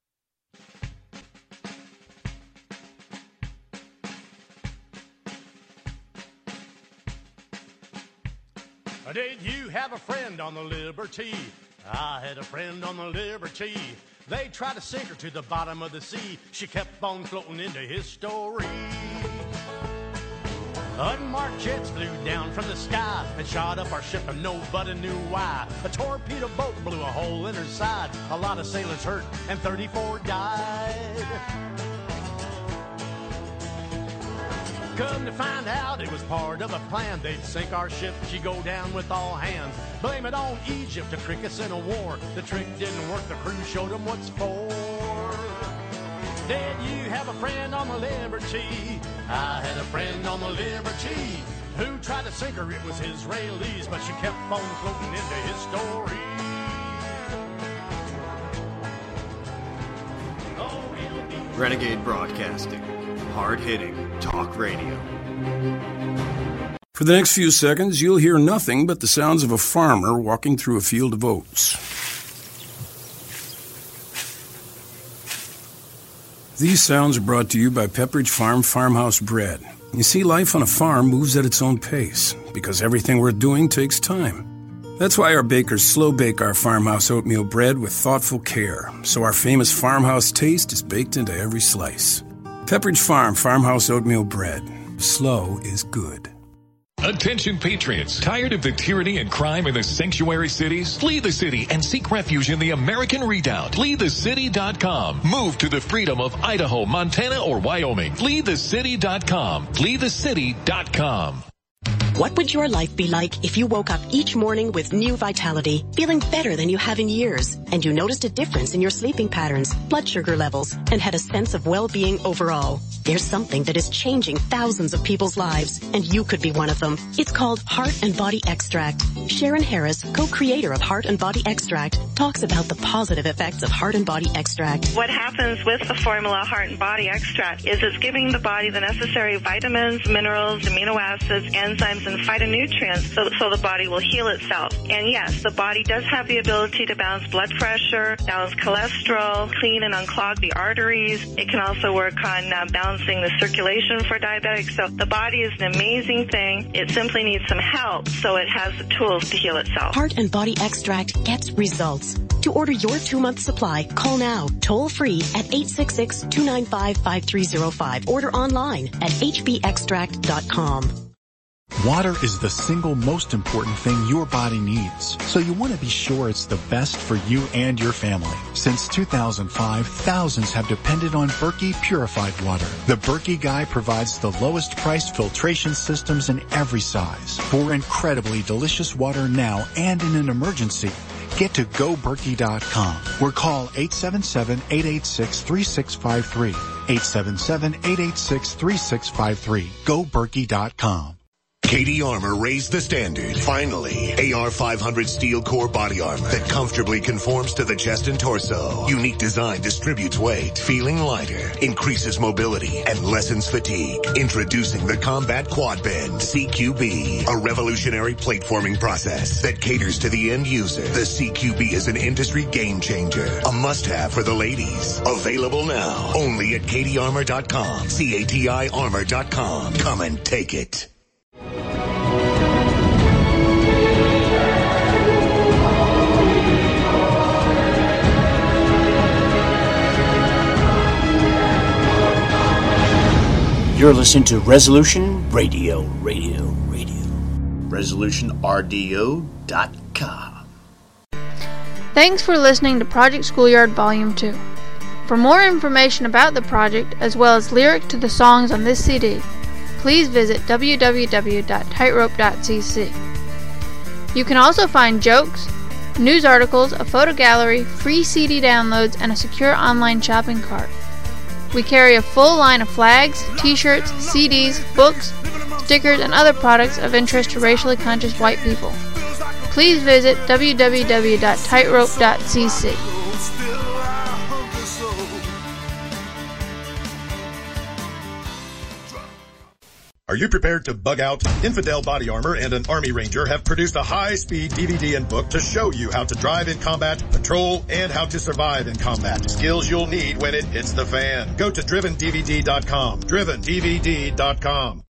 Did you have a friend on the Liberty? I had a friend on the Liberty. They tried to sink her to the bottom of the sea. She kept on floating into history. Unmarked jets flew down from the sky and shot up our ship and nobody knew why. A torpedo boat blew a hole in her side. A lot of sailors hurt and thirty-four died. Come to find out it was part of a plan. They'd sink our ship, she'd go down with all hands. Blame it on Egypt to trick us in a war. The trick didn't work, the crew showed them what's for. Did you have a friend on the Liberty? I had a friend on the Liberty who tried to sink her. It was Israelis, but she kept on floating into his story. Renegade Broadcasting. Hard-hitting talk radio. For the next few seconds, you'll hear nothing but the sounds of a farmer walking through a field of oats. These sounds are brought to you by Pepperidge Farm Farmhouse Bread. You see, life on a farm moves at its own pace, because everything worth doing takes time. That's why our bakers slow bake our farmhouse oatmeal bread with thoughtful care, so our famous farmhouse taste is baked into every slice. Pepperidge Farm Farmhouse Oatmeal Bread. Slow is good. Attention patriots, tired of the tyranny and crime in the sanctuary cities? Flee the city and seek refuge in the American Redoubt. Flee the city dot com. Move to the freedom of Idaho, Montana, or Wyoming. Flee the city dot com. Flee the city dot com. What would your life be like if you woke up each morning with new vitality, feeling better than you have in years, and you noticed a difference in your sleeping patterns, blood sugar levels, and had a sense of well-being overall? There's something that is changing thousands of people's lives, and you could be one of them. It's called Heart and Body Extract. Sharon Harris, co-creator of Heart and Body Extract, talks about the positive effects of Heart and Body Extract. What happens with the formula Heart and Body Extract is it's giving the body the necessary vitamins, minerals, amino acids, enzymes, and phytonutrients so, so the body will heal itself. And yes, the body does have the ability to balance blood pressure, balance cholesterol, clean and unclog the arteries. It can also work on uh, balancing the circulation for diabetics. So the body is an amazing thing. It simply needs some help so it has the tools to heal itself. Heart and Body Extract gets results. To order your two-month supply, call now, toll-free at eight six six, two nine five, five three zero five. Order online at h b extract dot com. Water is the single most important thing your body needs, so you want to be sure it's the best for you and your family. Since two thousand five, thousands have depended on Berkey purified water. The Berkey Guy provides the lowest priced filtration systems in every size. For incredibly delicious water now and in an emergency, get to go berkey dot com or call eight seven seven, eight eight six, three six five three. eight seven seven, eight eight six, three six five three. go berkey dot com. Katie Armor raised the standard. Finally, A R five hundred steel core body armor that comfortably conforms to the chest and torso. Unique design distributes weight, feeling lighter, increases mobility, and lessens fatigue. Introducing the Combat Quad Bend C Q B, a revolutionary plate forming process that caters to the end user. The C Q B is an industry game changer, a must-have for the ladies. Available now, only at Katie Armor dot com, C A T I Armor dot com. Come and take it. You're listening to Resolution Radio, Radio, Radio. resolution r d o dot com. Thanks for listening to Project Schoolyard Volume two. For more information about the project, as well as lyrics to the songs on this C D, please visit w w w dot tightrope dot c c. You can also find jokes, news articles, a photo gallery, free C D downloads, and a secure online shopping cart. We carry a full line of flags, t-shirts, C Ds, books, stickers, and other products of interest to racially conscious white people. Please visit w w w dot tightrope dot c c. Are you prepared to bug out? Infidel Body Armor and an Army Ranger have produced a high-speed D V D and book to show you how to drive in combat, patrol, and how to survive in combat. Skills you'll need when it hits the fan. Go to driven d v d dot com. driven d v d dot com.